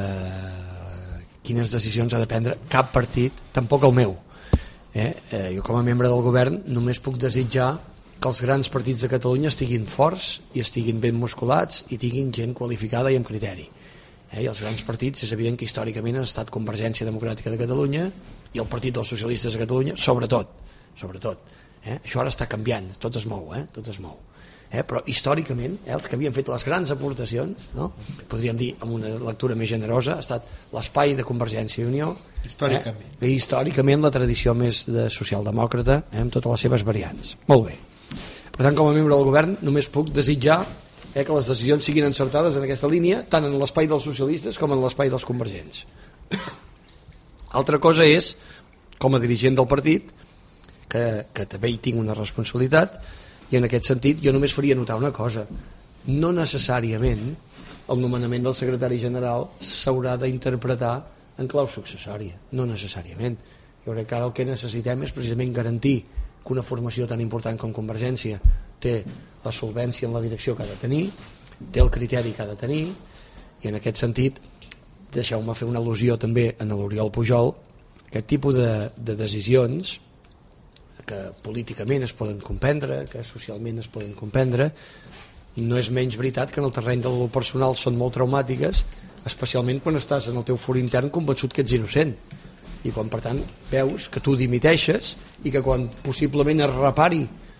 eh, quines decisions ha de prendre cap partit, tampoc el meu. Eh? Eh, jo com a membre del govern només puc desitjar que els grans partits de Catalunya estiguin forts i estiguin ben musculats i tinguin gent qualificada i amb criteri. Eh? I els grans partits és evident que històricament han estat Convergència Democràtica de Catalunya i el Partit dels Socialistes de Catalunya, sobretot, sobretot. Eh? Això ara està canviant, tot es mou, eh? tot es mou. Eh? Però històricament, eh, els que havien fet les grans aportacions, no? podríem dir amb una lectura més generosa, ha estat l'espai de Convergència i Unió, Històricament. eh? i històricament la tradició més de socialdemòcrata, eh? amb totes les seves variants. Molt bé. Per tant, com a membre del govern, només puc desitjar eh, que les decisions siguin encertades en aquesta línia, tant en l'espai dels socialistes com en l'espai dels convergents. Altra cosa és, com a dirigent del partit, que, que també hi tinc una responsabilitat, i en aquest sentit jo només faria notar una cosa: no necessàriament el nomenament del secretari general s'haurà d'interpretar en clau successòria, no necessàriament. Jo crec que ara el que necessitem és precisament garantir que una formació tan important com Convergència té la solvència en la direcció que ha de tenir, té el criteri que ha de tenir, i en aquest sentit deixeu-me fer una al·lusió també a l'Oriol Pujol. Aquest tipus de, de decisions que políticament es poden comprendre, que socialment es poden comprendre, no és menys veritat que en el terreny del personal són molt traumàtiques, especialment quan estàs en el teu for intern convençut que ets innocent, i quan per tant veus que tu dimiteixes i que quan possiblement es repari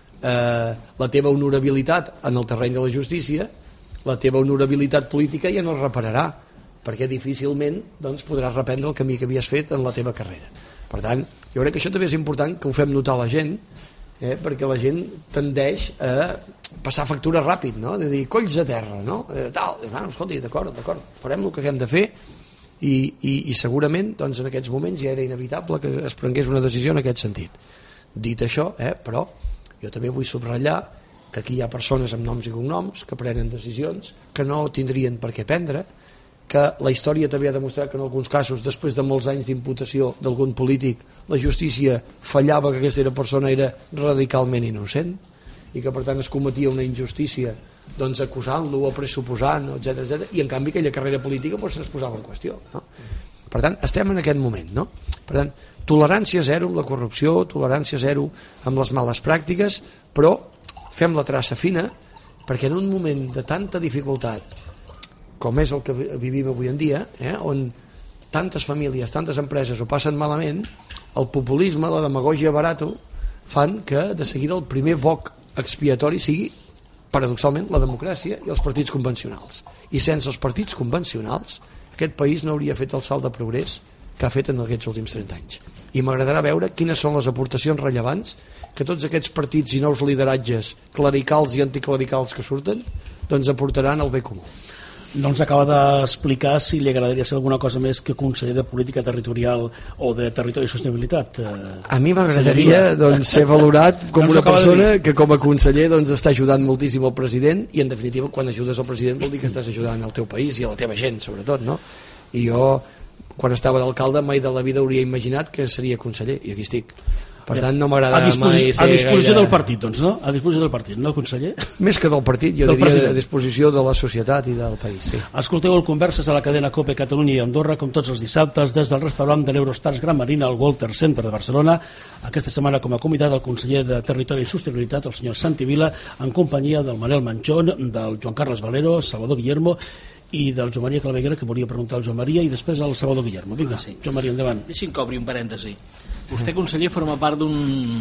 eh, la teva honorabilitat en el terreny de la justícia, la teva honorabilitat política ja no es repararà, perquè difícilment doncs, podràs reprendre el camí que havies fet en la teva carrera. Per tant, jo crec que això també és important que ho fem notar a la gent, eh, perquè la gent tendeix a passar factura ràpid, no? De dir, colls a terra, no? Eh, tal, ah, escolti, d'acord, d'acord, farem el que hem de fer, i, i, i segurament doncs, en aquests moments ja era inevitable que es prengués una decisió en aquest sentit. Dit això, eh, però jo també vull subratllar que aquí hi ha persones amb noms i cognoms que prenen decisions que no tindrien per què prendre, que la història també ha demostrat que en alguns casos, després de molts anys d'imputació d'algun polític, la justícia fallava que aquesta persona era radicalment innocent i que per tant es cometia una injustícia doncs acusant-lo o pressuposant, etcètera, etcètera, i en canvi aquella carrera política doncs, es posava en qüestió, no? Per tant, estem en aquest moment, no? Per tant, tolerància zero amb la corrupció, tolerància zero amb les males pràctiques, però fem la traça fina, perquè en un moment de tanta dificultat com és el que vivim avui en dia, eh, on tantes famílies, tantes empreses ho passen malament, el populisme, la demagògia barato fan que de seguida el primer boc expiatori sigui paradoxalment la democràcia i els partits convencionals, i sense els partits convencionals aquest país no hauria fet el salt de progrés que ha fet en aquests últims trenta anys, i m'agradarà veure quines són les aportacions rellevants que tots aquests partits i nous lideratges clericals i anticlericals que surten doncs aportaran al bé comú. No ens acaba d'explicar si li agradaria ser alguna cosa més que conseller de Política Territorial o de Territori i Sostenibilitat. A mi m'agradaria doncs, ser valorat com no una persona que com a conseller doncs, està ajudant moltíssim el president, i en definitiva quan ajudes el president vol dir que estàs ajudant el teu país i a la teva gent sobretot, no? I jo quan estava d'alcalde mai de la vida hauria imaginat que seria conseller, i aquí estic. Per tant, no m'agrada mai ser a disposició gaire... del partit, doncs, no? A disposició del partit, no, conseller? Més que del partit, jo del diria president. a disposició de la societat i del país, sí. Escolteu el Converses a la cadena COPE Catalunya i Andorra, com tots els dissabtes, des del restaurant de l'Eurostars Gran Marina al Walter Center de Barcelona. Aquesta setmana, com a convidat, el conseller de Territori i Sostenibilitat, el senyor Santi Vila, en companyia del Manel Manchón, del Joan Carles Valero, Salvador Guillermo i del Joan Maria Claveguera, que volia preguntar al Joan Maria, i després al Salvador Guillermo. Vinga, sí. Joan Maria, endavant. Deixi'm que obri un parèntesi. Vostè, conseller, forma part d'un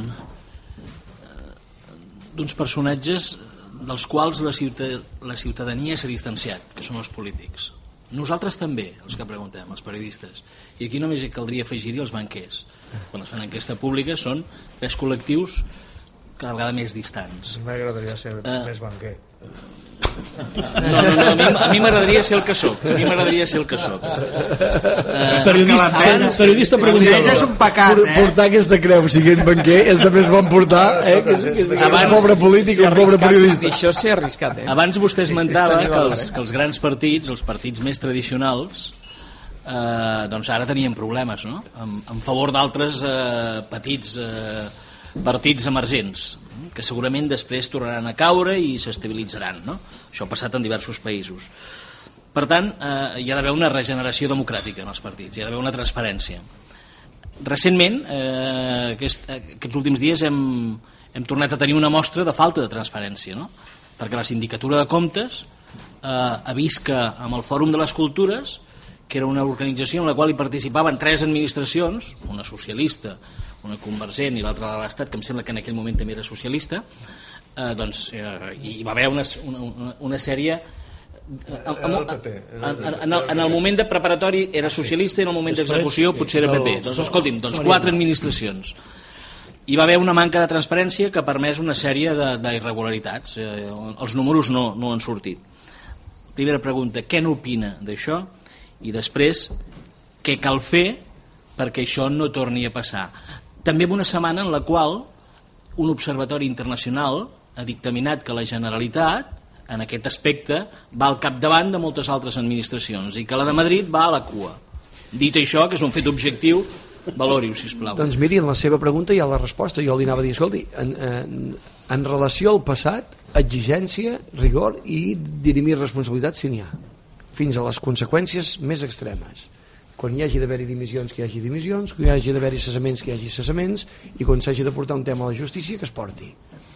d'uns personatges dels quals la, ciutad la ciutadania s'ha distanciat, que són els polítics. Nosaltres també, els que preguntem, els periodistes. I aquí només caldria afegir-hi els banquers. Quan es fan enquesta pública són tres col·lectius cada vegada més distants. M'agradaria ser Eh. més banquer. No, no, no, a mi, a mi m'agradaria ser el que soc. A mi m'agradaria ser el que soc. Eh, Periodista, abans- periodista És preguntador. un pecat, Por- eh? Portar aquesta creu siguent banquer és de més bon portar eh? que, que, que Abans- un pobre polític o un pobre periodista. I això s'ha arriscat, eh? Abans vostè esmentava és que tenir els, valor, eh? que els grans partits, els partits més tradicionals, eh, doncs ara tenien problemes, no? En, en favor d'altres eh, petits eh, partits emergents, que segurament després tornaran a caure i s'estabilitzaran, no? Això ha passat en diversos països. Per tant, eh, hi ha d'haver una regeneració democràtica en els partits, hi ha d'haver una transparència. Recentment, eh, aquest, aquests últims dies hem, hem tornat a tenir una mostra de falta de transparència, no? Perquè la Sindicatura de Comptes eh, ha vist que amb el Fòrum de les Cultures, que era una organització en la qual hi participaven tres administracions, una socialista, una convergent i l'altra de l'Estat, que em sembla que en aquell moment també era socialista, eh, doncs eh, hi va haver una, una, una sèrie... En, en, en, en, el, en el moment de preparatori era socialista i en el moment d'execució potser era P P. Doncs escolti'm, doncs quatre administracions. Hi va haver una manca de transparència que ha permès una sèrie d'irregularitats. Eh, els números no, no han sortit. Primera pregunta, què n'opina d'això? I després, què cal fer perquè això no torni a passar? També en una setmana en la qual un observatori internacional ha dictaminat que la Generalitat en aquest aspecte va al capdavant de moltes altres administracions i que la de Madrid va a la cua. Dit això, que és un fet objectiu, valori-ho, sisplau. Doncs miri, en la seva pregunta hi ha la resposta. Jo li anava a dir, escolti, en, en, en relació al passat, exigència, rigor i dirimir responsabilitat si n'hi ha, fins a les conseqüències més extremes. Quan hi hagi d'haver-hi dimissions, que hi hagi dimissions, quan hi hagi d'haver-hi cessaments, que hi hagi cessaments, i quan s'hagi de portar un tema a la justícia, que es porti.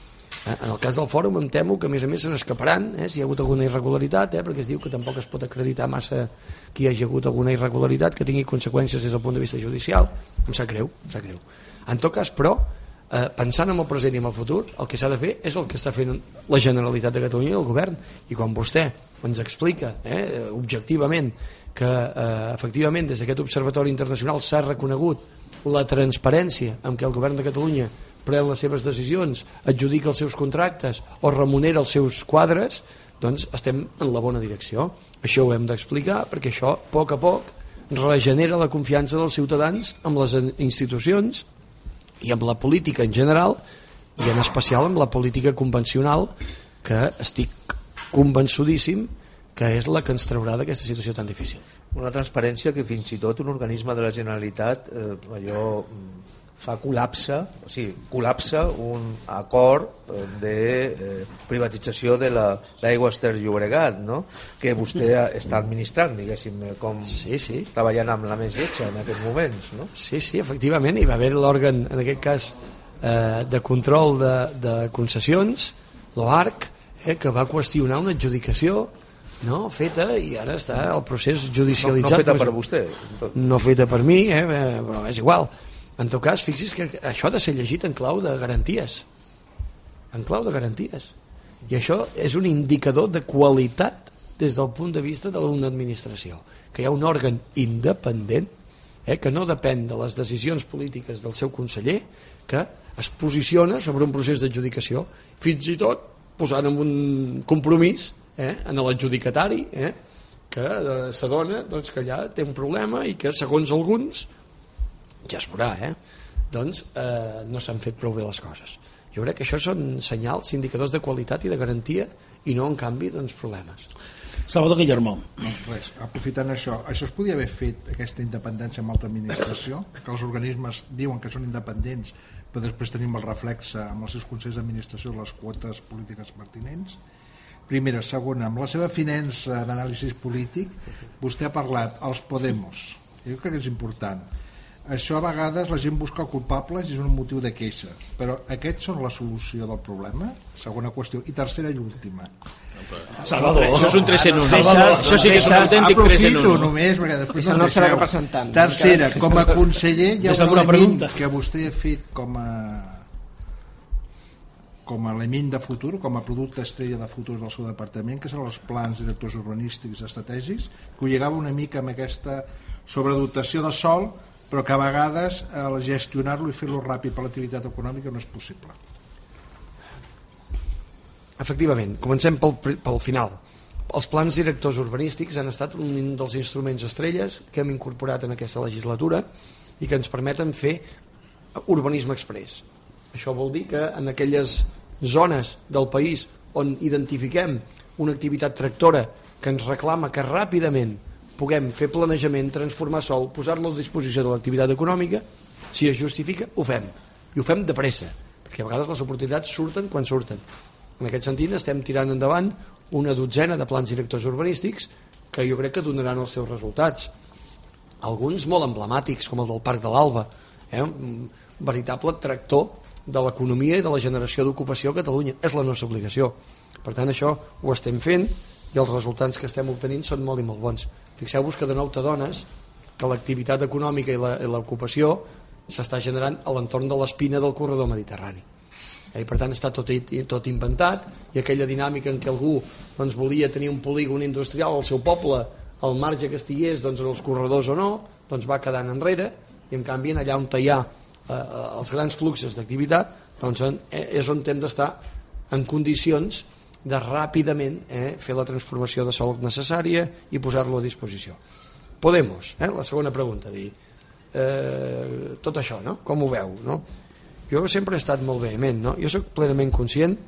En el cas del fòrum em temo que a més a més se n'escaparan eh, si hi ha hagut alguna irregularitat, eh, perquè es diu que tampoc es pot acreditar massa que hi hagi hagut alguna irregularitat que tingui conseqüències des del punt de vista judicial. Em sap greu, em sap greu. En tot cas, però, eh, pensant en el present i en el futur, el que s'ha de fer és el que està fent la Generalitat de Catalunya i el govern. I quan vostè ens explica eh, objectivament que eh, efectivament des d'aquest observatori internacional s'ha reconegut la transparència amb què el govern de Catalunya pren les seves decisions, adjudica els seus contractes o remunera els seus quadres, doncs estem en la bona direcció. Això ho hem d'explicar perquè això, a poc a poc, regenera la confiança dels ciutadans amb les institucions i amb la política en general i en especial amb la política convencional, que estic convençudíssim que és la que ens traurà d'aquesta situació tan difícil. Una transparència que fins i tot un organisme de la Generalitat eh, allò fa col·lapse, o sigui, col·lapsa un acord de eh, privatització de l'Aigües Ter Llobregat, no? Que vostè està administrant, diguéssim, com sí, sí. està ballant amb la més lletja en aquests moments, no? Sí, sí, efectivament, hi va haver l'òrgan, en aquest cas, eh, de control de, de concessions, l'O A R C, eh, que va qüestionar una adjudicació no feta i ara està el procés judicialitzat. No, no feta per vostè. Tot. No feta per mi, eh, però és igual. En tot cas, fixi's que això ha de ser llegit en clau de garanties. En clau de garanties. I això és un indicador de qualitat des del punt de vista d'una administració. Que hi ha un òrgan independent eh, que no depèn de les decisions polítiques del seu conseller, que es posiciona sobre un procés d'adjudicació, fins i tot posant en un compromís eh, en l'adjudicatari eh, que eh, s'adona doncs, que allà té un problema i que segons alguns ja es veurà, eh? doncs eh, no s'han fet prou bé les coses. Jo crec que això són senyals, indicadors de qualitat i de garantia i no, en canvi, doncs, problemes. Salvador Guillermo. No, res, aprofitant això, això es podia haver fet, aquesta independència amb alta administració, que els organismes diuen que són independents, però després tenim el reflexe amb els seus consells d'administració les quotes polítiques pertinents. Primera. Segona, amb la seva finença d'anàlisi polític, vostè ha parlat als Podemos. Jo crec que és important. Això a vegades la gent busca culpables i és un motiu de queixa, però aquests són la solució del problema? Segona qüestió. I tercera i última. Salvador, això és un tres en un. Salvador, Això sí que és un autèntic tres en aprofito un. només perquè després És el no nostre deixeu. representant. Tercera, com a conseller hi ha Més un alguna element pregunta? que vostè ha fet com a com a element de futur, com a producte estrella de futur del seu departament, que són els plans directors urbanístics estratègics, que ho lligava una mica amb aquesta sobredotació de sòl, però que a vegades el gestionar-lo i fer-lo ràpid per l'activitat econòmica no és possible. efectivament, comencem pel, pel final. Els plans directors urbanístics han estat un dels instruments estrelles que hem incorporat en aquesta legislatura i que ens permeten fer urbanisme express. Això vol dir que en aquelles zones del país on identifiquem una activitat tractora que ens reclama que ràpidament puguem fer planejament, transformar sol, posar-lo a disposició de l'activitat econòmica, si es justifica, ho fem. I ho fem de pressa, perquè a vegades les oportunitats surten quan surten. En aquest sentit estem tirant endavant una dotzena de plans directors urbanístics que jo crec que donaran els seus resultats. Alguns molt emblemàtics, com el del Parc de l'Alba, eh? un veritable tractor de l'economia i de la generació d'ocupació a Catalunya. És la nostra obligació. Per tant, això ho estem fent i els resultats que estem obtenint són molt i molt bons. Fixeu-vos que de nou t'adones que l'activitat econòmica i l'ocupació s'està generant a l'entorn de l'espina del corredor mediterrani. I per tant està tot, tot inventat, i aquella dinàmica en què algú doncs, volia tenir un polígon industrial al seu poble, al marge que estigués doncs, en els corredors o no, doncs va quedant enrere, i en canvi allà on hi ha eh, els grans fluxos d'activitat doncs, en, eh, és on hem d'estar en condicions de ràpidament eh, fer la transformació de sòl necessària i posar-lo a disposició. Podemos, eh, la segona pregunta, dir eh, tot això, no? Com ho veu, no? Jo sempre he estat molt vehement, no? Jo soc plenament conscient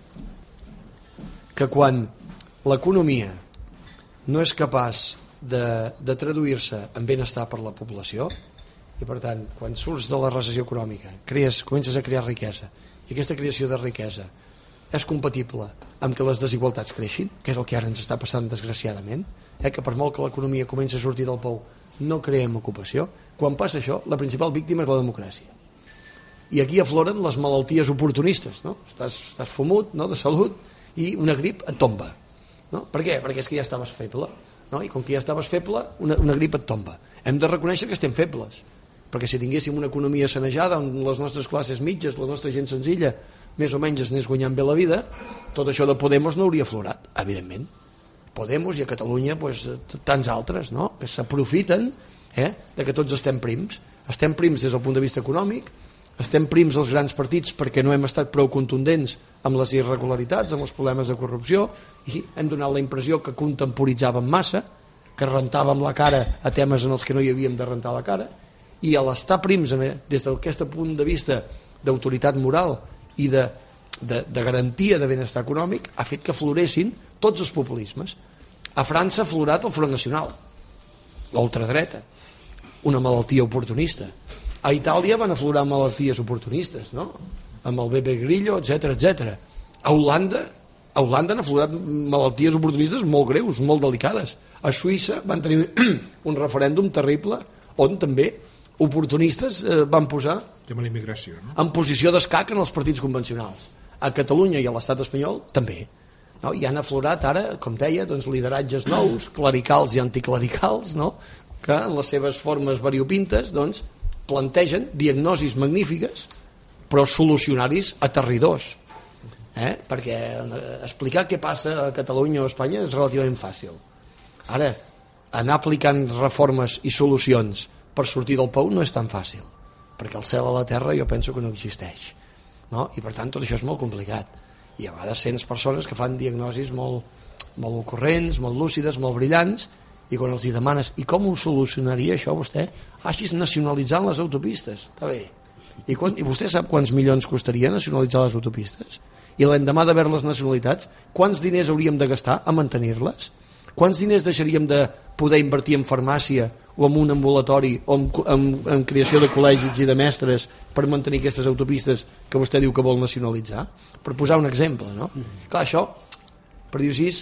que quan l'economia no és capaç de, de traduir-se en benestar per la població, i per tant, quan surts de la recessió econòmica, crees, comences a crear riquesa, i aquesta creació de riquesa és compatible amb que les desigualtats creixin, que és el que ara ens està passant desgraciadament, eh? que per molt que l'economia comenci a sortir del pou, no creem ocupació. Quan passa això, la principal víctima és la democràcia. I aquí afloren les malalties oportunistes, no? Estàs, estàs fumut, no?, de salut, i una grip et tomba. No? Per què? Perquè és que ja estaves feble. No? I com que ja estaves feble, una, una grip et tomba. Hem de reconèixer que estem febles, perquè si tinguéssim una economia sanejada on les nostres classes mitges, la nostra gent senzilla, més o menys es anés guanyant bé la vida, tot això de Podemos no hauria aflorat, evidentment. Podemos i a Catalunya pues, tants altres, no?, que s'aprofiten eh, de que tots estem prims. Estem prims des del punt de vista econòmic, estem prims els grans partits perquè no hem estat prou contundents amb les irregularitats, amb els problemes de corrupció, i hem donat la impressió que contemporitzàvem massa, que rentàvem la cara a temes en els que no hi havíem de rentar la cara, i a l'estar prims des d'aquest punt de vista d'autoritat moral i de, de, de garantia de benestar econòmic ha fet que floressin tots els populismes. A França ha florat el Front Nacional, l'ultradreta, una malaltia oportunista. A Itàlia van aflorar malalties oportunistes, no?, amb el Beppe Grillo, etcètera, etcètera. A Holanda, a Holanda han aflorat malalties oportunistes molt greus, molt delicades. A Suïssa van tenir un referèndum terrible on també oportunistes eh, van posar tema de l'immigració, no?, en posició d'escac en els partits convencionals. A Catalunya i a l'estat espanyol també. No? I han aflorat ara, com deia, doncs, lideratges nous, clericals i anticlericals, no?, que en les seves formes variopintes doncs, plantegen diagnosis magnífiques però solucionaris aterridors, eh? perquè explicar què passa a Catalunya o a Espanya és relativament fàcil. Ara, anar aplicant reformes i solucions per sortir del pou no és tan fàcil, perquè el cel a la terra jo penso que no existeix, no? I per tant tot això és molt complicat, i a vegades sents persones que fan diagnosis molt, molt ocorrents, molt lúcides, molt brillants, i quan els hi demanes i com ho solucionaria això vostè? Ah, així nacionalitzant les autopistes, està bé. I, quan, i vostè sap quants milions costaria nacionalitzar les autopistes? I l'endemà d'haver-les nacionalitats, quants diners hauríem de gastar a mantenir-les? Quants diners deixaríem de poder invertir en farmàcia o en un ambulatori o en, en, en creació de col·legis i de mestres per mantenir aquestes autopistes que vostè diu que vol nacionalitzar? Per posar un exemple, no? Mm-hmm. Clar, això, per dir-ho així,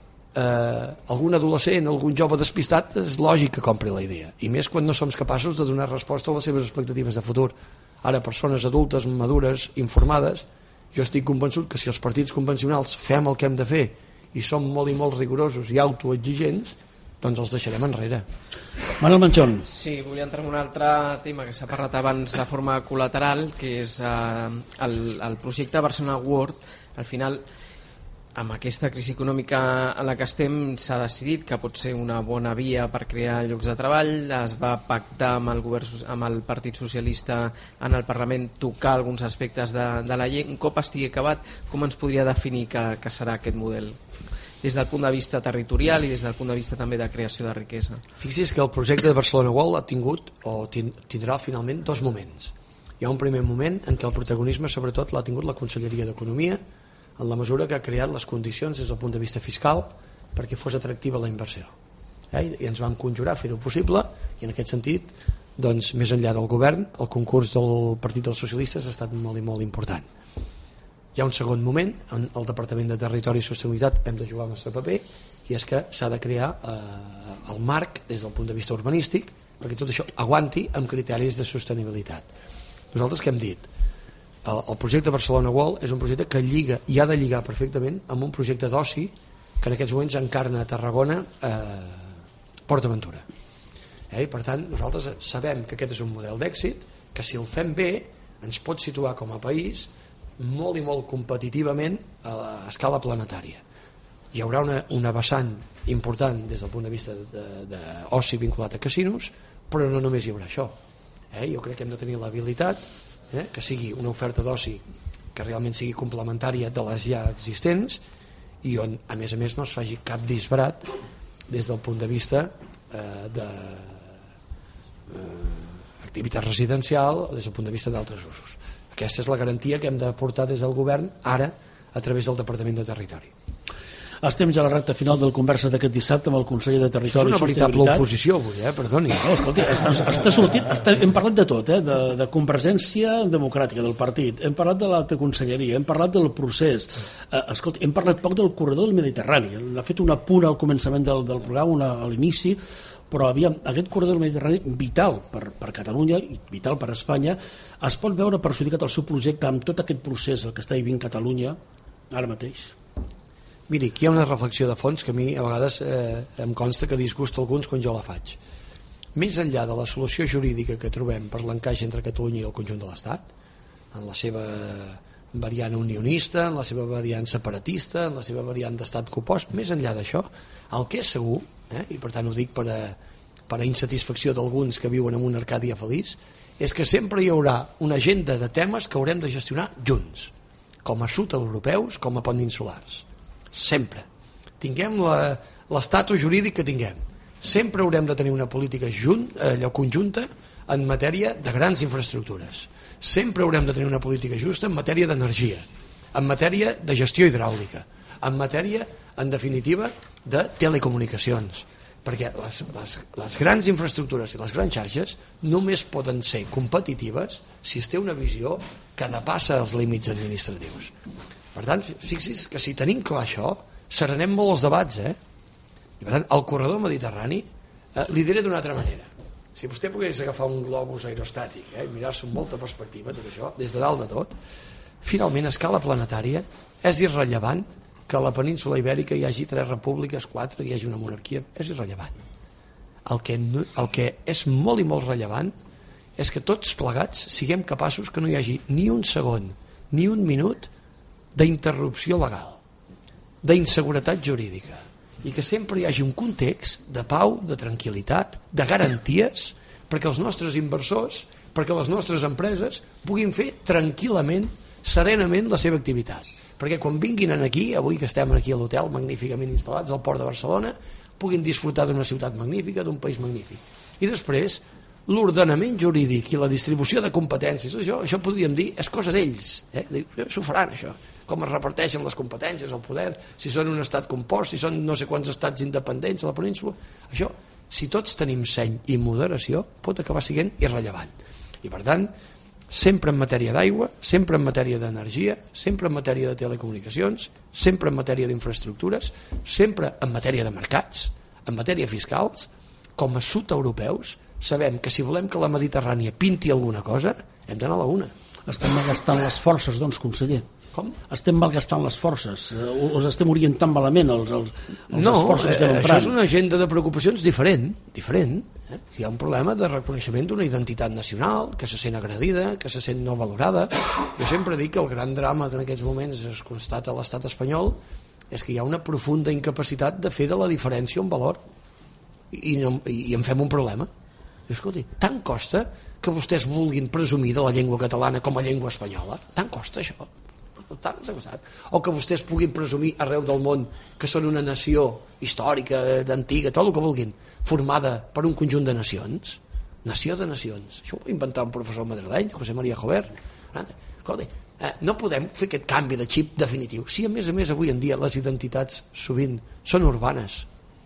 eh, algun adolescent, algun jove despistat és lògic que compri la idea, i més quan no som capaços de donar resposta a les seves expectatives de futur. Ara, persones adultes, madures, informades, jo estic convençut que si els partits convencionals fem el que hem de fer i som molt i molt rigorosos i autoexigents, doncs els deixarem enrere. Manuel Manchón. Sí, volia entrar en un altre tema que s'ha parlat abans de forma col·lateral, que és eh, el, el projecte Barcelona World. Al final amb aquesta crisi econòmica en la que estem s'ha decidit que pot ser una bona via per crear llocs de treball. Es va pactar amb el, govern, amb el Partit Socialista en el Parlament tocar alguns aspectes de, de la llei. Un cop estigui acabat, com ens podria definir que, que serà aquest model? Des del punt de vista territorial i des del punt de vista també de creació de riquesa. Fixi's que el projecte de Barcelona World ha tingut o tindrà finalment dos moments. Hi ha un primer moment en què el protagonisme sobretot l'ha tingut la Conselleria d'Economia, en la mesura que ha creat les condicions des del punt de vista fiscal perquè fos atractiva la inversió. Eh? I ens vam conjurar a fer-ho possible, i en aquest sentit, doncs, més enllà del govern, el concurs del Partit dels Socialistes ha estat molt i molt important. Hi ha un segon moment on el Departament de Territori i Sostenibilitat hem de jugar el nostre paper, i és que s'ha de crear eh, el marc des del punt de vista urbanístic perquè tot això aguanti amb criteris de sostenibilitat. Nosaltres què hem dit? El, el projecte Barcelona World és un projecte que lliga i ha de lligar perfectament amb un projecte d'oci que en aquests moments encarna a Tarragona eh, Port Aventura. Eh? I per tant nosaltres sabem que aquest és un model d'èxit que si el fem bé ens pot situar com a país molt i molt competitivament a escala planetària. Hi haurà una, una vessant important des del punt de vista d'oci vinculat a casinos, però no només hi haurà això. Eh? Jo crec que hem de tenir l'habilitat eh? que sigui una oferta d'oci que realment sigui complementària de les ja existents i on a més a més no es faci cap disbarat des del punt de vista eh, de eh, activitat residencial o des del punt de vista d'altres usos. Aquesta és la garantia que hem de portar des del govern ara a través del Departament de Territori. Estem ja a la recta final del Converses d'aquest dissabte amb el conseller de Territori i Sostenibilitat. És una veritable oposició avui, eh? Perdoni. No, escolti, està, està sortit, està, hem parlat de tot, eh? de, de convergència democràtica del partit, hem parlat de l'alta conselleria, hem parlat del procés, eh, escolti, hem parlat poc del corredor del Mediterrani, ha fet un apunt al començament del, del programa, una, a l'inici, però aviam, aquest corredor del Mediterrani vital per, per Catalunya i vital per Espanya, es pot veure perjudicat el seu projecte amb tot aquest procés el que està vivint Catalunya ara mateix? Miri, aquí hi ha una reflexió de fons que a mi a vegades eh, em consta que disgusta alguns quan jo la faig. Més enllà de la solució jurídica que trobem per l'encaix entre Catalunya i el conjunt de l'Estat, en la seva variant unionista, en la seva variant separatista, en la seva variant d'estat compost, més enllà d'això, el que és segur, eh, i per tant ho dic per a, per a insatisfacció d'alguns que viuen en una Arcàdia feliç, és que sempre hi haurà una agenda de temes que haurem de gestionar junts, com a sud-europeus, com a peninsulars. Sempre. Tinguem l'estatus jurídic que tinguem. Sempre haurem de tenir una política junt, allò conjunta en matèria de grans infraestructures. Sempre haurem de tenir una política justa en matèria d'energia, en matèria de gestió hidràulica, en matèria, en definitiva, de telecomunicacions. Perquè les, les, les grans infraestructures i les grans xarxes només poden ser competitives si es té una visió que depassa els límits administratius. Per tant, fixi's que si tenim clar això, serenem molt els debats, eh? I per tant, el corredor mediterrani, eh, li diré d'una altra manera. Si vostè pogués agafar un globus aerostàtic eh, i mirar-se amb molta perspectiva, tot això, des de dalt de tot, finalment, a escala planetària, és irrellevant que a la península ibèrica hi hagi tres repúbliques, quatre, hi hagi una monarquia, és irrellevant. El que, el que és molt i molt rellevant és que tots plegats siguem capaços que no hi hagi ni un segon, ni un minut d'interrupció legal, d'inseguretat jurídica, i que sempre hi hagi un context de pau, de tranquil·litat, de garanties, perquè els nostres inversors, perquè les nostres empreses puguin fer tranquil·lament, serenament la seva activitat. Perquè quan vinguin aquí, avui que estem aquí a l'hotel magníficament instal·lats al Port de Barcelona, puguin disfrutar d'una ciutat magnífica, d'un país magnífic. I després, l'ordenament jurídic i la distribució de competències, això, això podríem dir, és cosa d'ells, eh? S'ho faran això, com es reparteixen les competències, el poder, si són un estat compost, si són no sé quants estats independents a la península, això, si tots tenim seny i moderació, pot acabar sent irrellevant. I per tant, sempre en matèria d'aigua, sempre en matèria d'energia, sempre en matèria de telecomunicacions, sempre en matèria d'infraestructures, sempre en matèria de mercats, en matèria fiscals, com a sud-europeus, sabem que si volem que la Mediterrània pinti alguna cosa, hem d'anar a la una. Estem malgastant les forces, doncs, conseller. Com? Estem malgastant les forces, us estem orientant malament els, els, els no, esforços que estem emprant. Això és una agenda de preocupacions diferent, diferent. Eh? Hi ha un problema de reconeixement d'una identitat nacional, que se sent agredida, que se sent no valorada. Jo sempre dic que el gran drama que en aquests moments es constata a l'estat espanyol és que hi ha una profunda incapacitat de fer de la diferència un valor i, no, i en fem un problema. Escolti, tant costa que vostès vulguin presumir de la llengua catalana com a llengua espanyola? Tant costa això? Tant s'ha costat. O que vostès puguin presumir arreu del món que són una nació històrica, d'antiga, tot el que vulguin, formada per un conjunt de nacions? Nació de nacions. Això ho va inventar un professor madrileny, José María Jover. Escolti, eh, no podem fer aquest canvi de xip definitiu. Si a més a més avui en dia les identitats sovint són urbanes.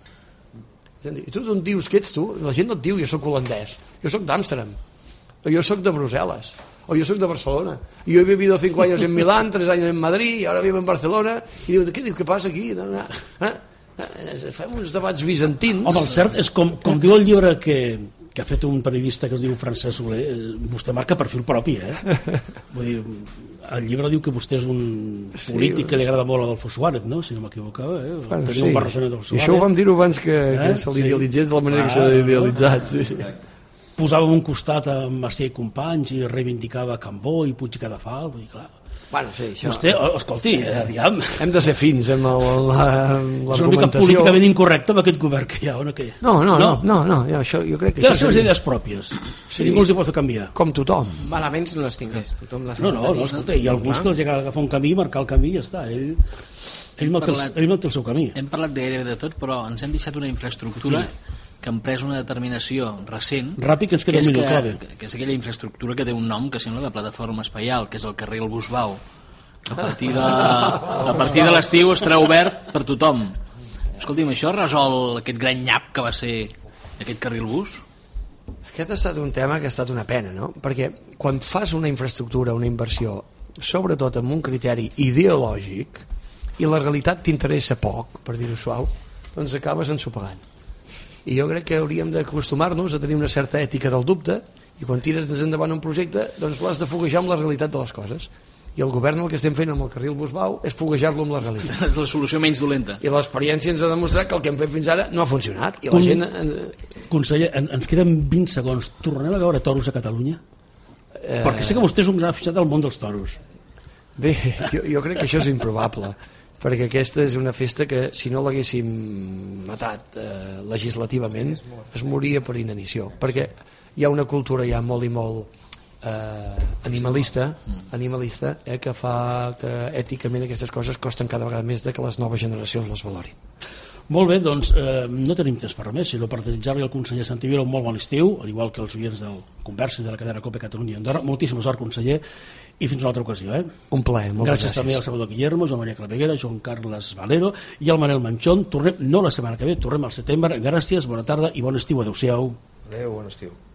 I tu d'on dius que ets tu? La gent no et diu jo soc holandès, jo soc d'Amsterdam, o jo soc de Brussel·les, o jo soc de Barcelona. Jo he vivido cinco años en Milán, tres años en Madrid, y ahora vivo en Barcelona. I diu, què diu, què passa aquí? Eh? Eh? Fem uns debats bizantins. Home, el cert és com, com diu el llibre que, que ha fet un periodista que es diu Francesc Soler, vostè marca perfil propi, eh? Vull dir, el llibre diu que vostè és un polític sí, que li agrada molt Adolfo Suárez, no? Si no m'equivocava, eh? Bueno, tenia sí. un barrejón Adolfo Suárez. I això ho vam dir-ho abans que, eh? que se l'idealitzés de la manera ah, que s'ha idealitzat. Sí. Posava un costat a Macià i Companys i reivindicava Cambó i Puig i Cadafal, vull dir, clar. Bueno, sí, això... Vostè, escolti, aviam... Hem de ser fins amb l'argumentació. És una mica políticament incorrecte amb aquest govern que hi ha, o no que hi ha? No, no, no, no, no, no això, jo crec que... Té les seves idees pròpies, sí. Si ningú els hi pot fer canviar. Com tothom. Malament no les tingués, tothom les no, no, no, escolta, hi ha alguns que els llega a agafar un camí, marcar el camí i ja està, ell... Ell no, té el, ell no té el seu camí. Hem parlat gairebé de tot, però ens hem deixat una infraestructura sí. que han pres una determinació recent, ràpid, que ens queda que, és un que, que, que és aquella infraestructura que té un nom que sembla de plataforma espaial, que és el carrer El Busbau. A partir de, a partir de l'estiu estarà obert per tothom. Escolti'm, això resol aquest gran nyap que va ser aquest carril bus? Aquest ha estat un tema que ha estat una pena, no? Perquè quan fas una infraestructura, una inversió, sobretot amb un criteri ideològic, i la realitat t'interessa poc, per dir-ho suau, doncs acabes ensopegant. I jo crec que hauríem d'acostumar-nos a tenir una certa ètica del dubte, i quan tires endavant un projecte, doncs l'has de foguejar amb la realitat de les coses. I el govern el que estem fent amb el carril Busbau és foguejar-lo amb la realitat. És la solució menys dolenta. I l'experiència ens ha demostrat que el que hem fet fins ara no ha funcionat. I la Con... gent... Conseller, en, ens queden vint segons. Tornem a veure toros a Catalunya? Eh... Perquè sé que vostè és un gran aficionat al món dels toros. Bé, jo, jo crec que això és improbable, perquè aquesta és una festa que si no l'haguéssim matat eh, legislativament es moria per inanició, perquè hi ha una cultura ja molt i molt eh, animalista, animalista eh, que fa que èticament aquestes coses costen cada vegada més de que les noves generacions les valorin. Molt bé, doncs eh, no tenim temps per res, sinó per desitjar-li al conseller Santivila un molt bon estiu, al igual que els oients del Conversa i de la cadena COPE Catalunya i Andorra. Moltíssima sort, conseller, i fins una altra ocasió. Eh? Un plaer, moltes gràcies. Gràcies també al Salvador Guillermo, Joan Maria Claveguera, Joan Carles Valero i al Manel Manchón. Tornem, no la setmana que ve, tornem al setembre. Gràcies, bona tarda i bon estiu. Adéu-siau. Adéu, bon estiu.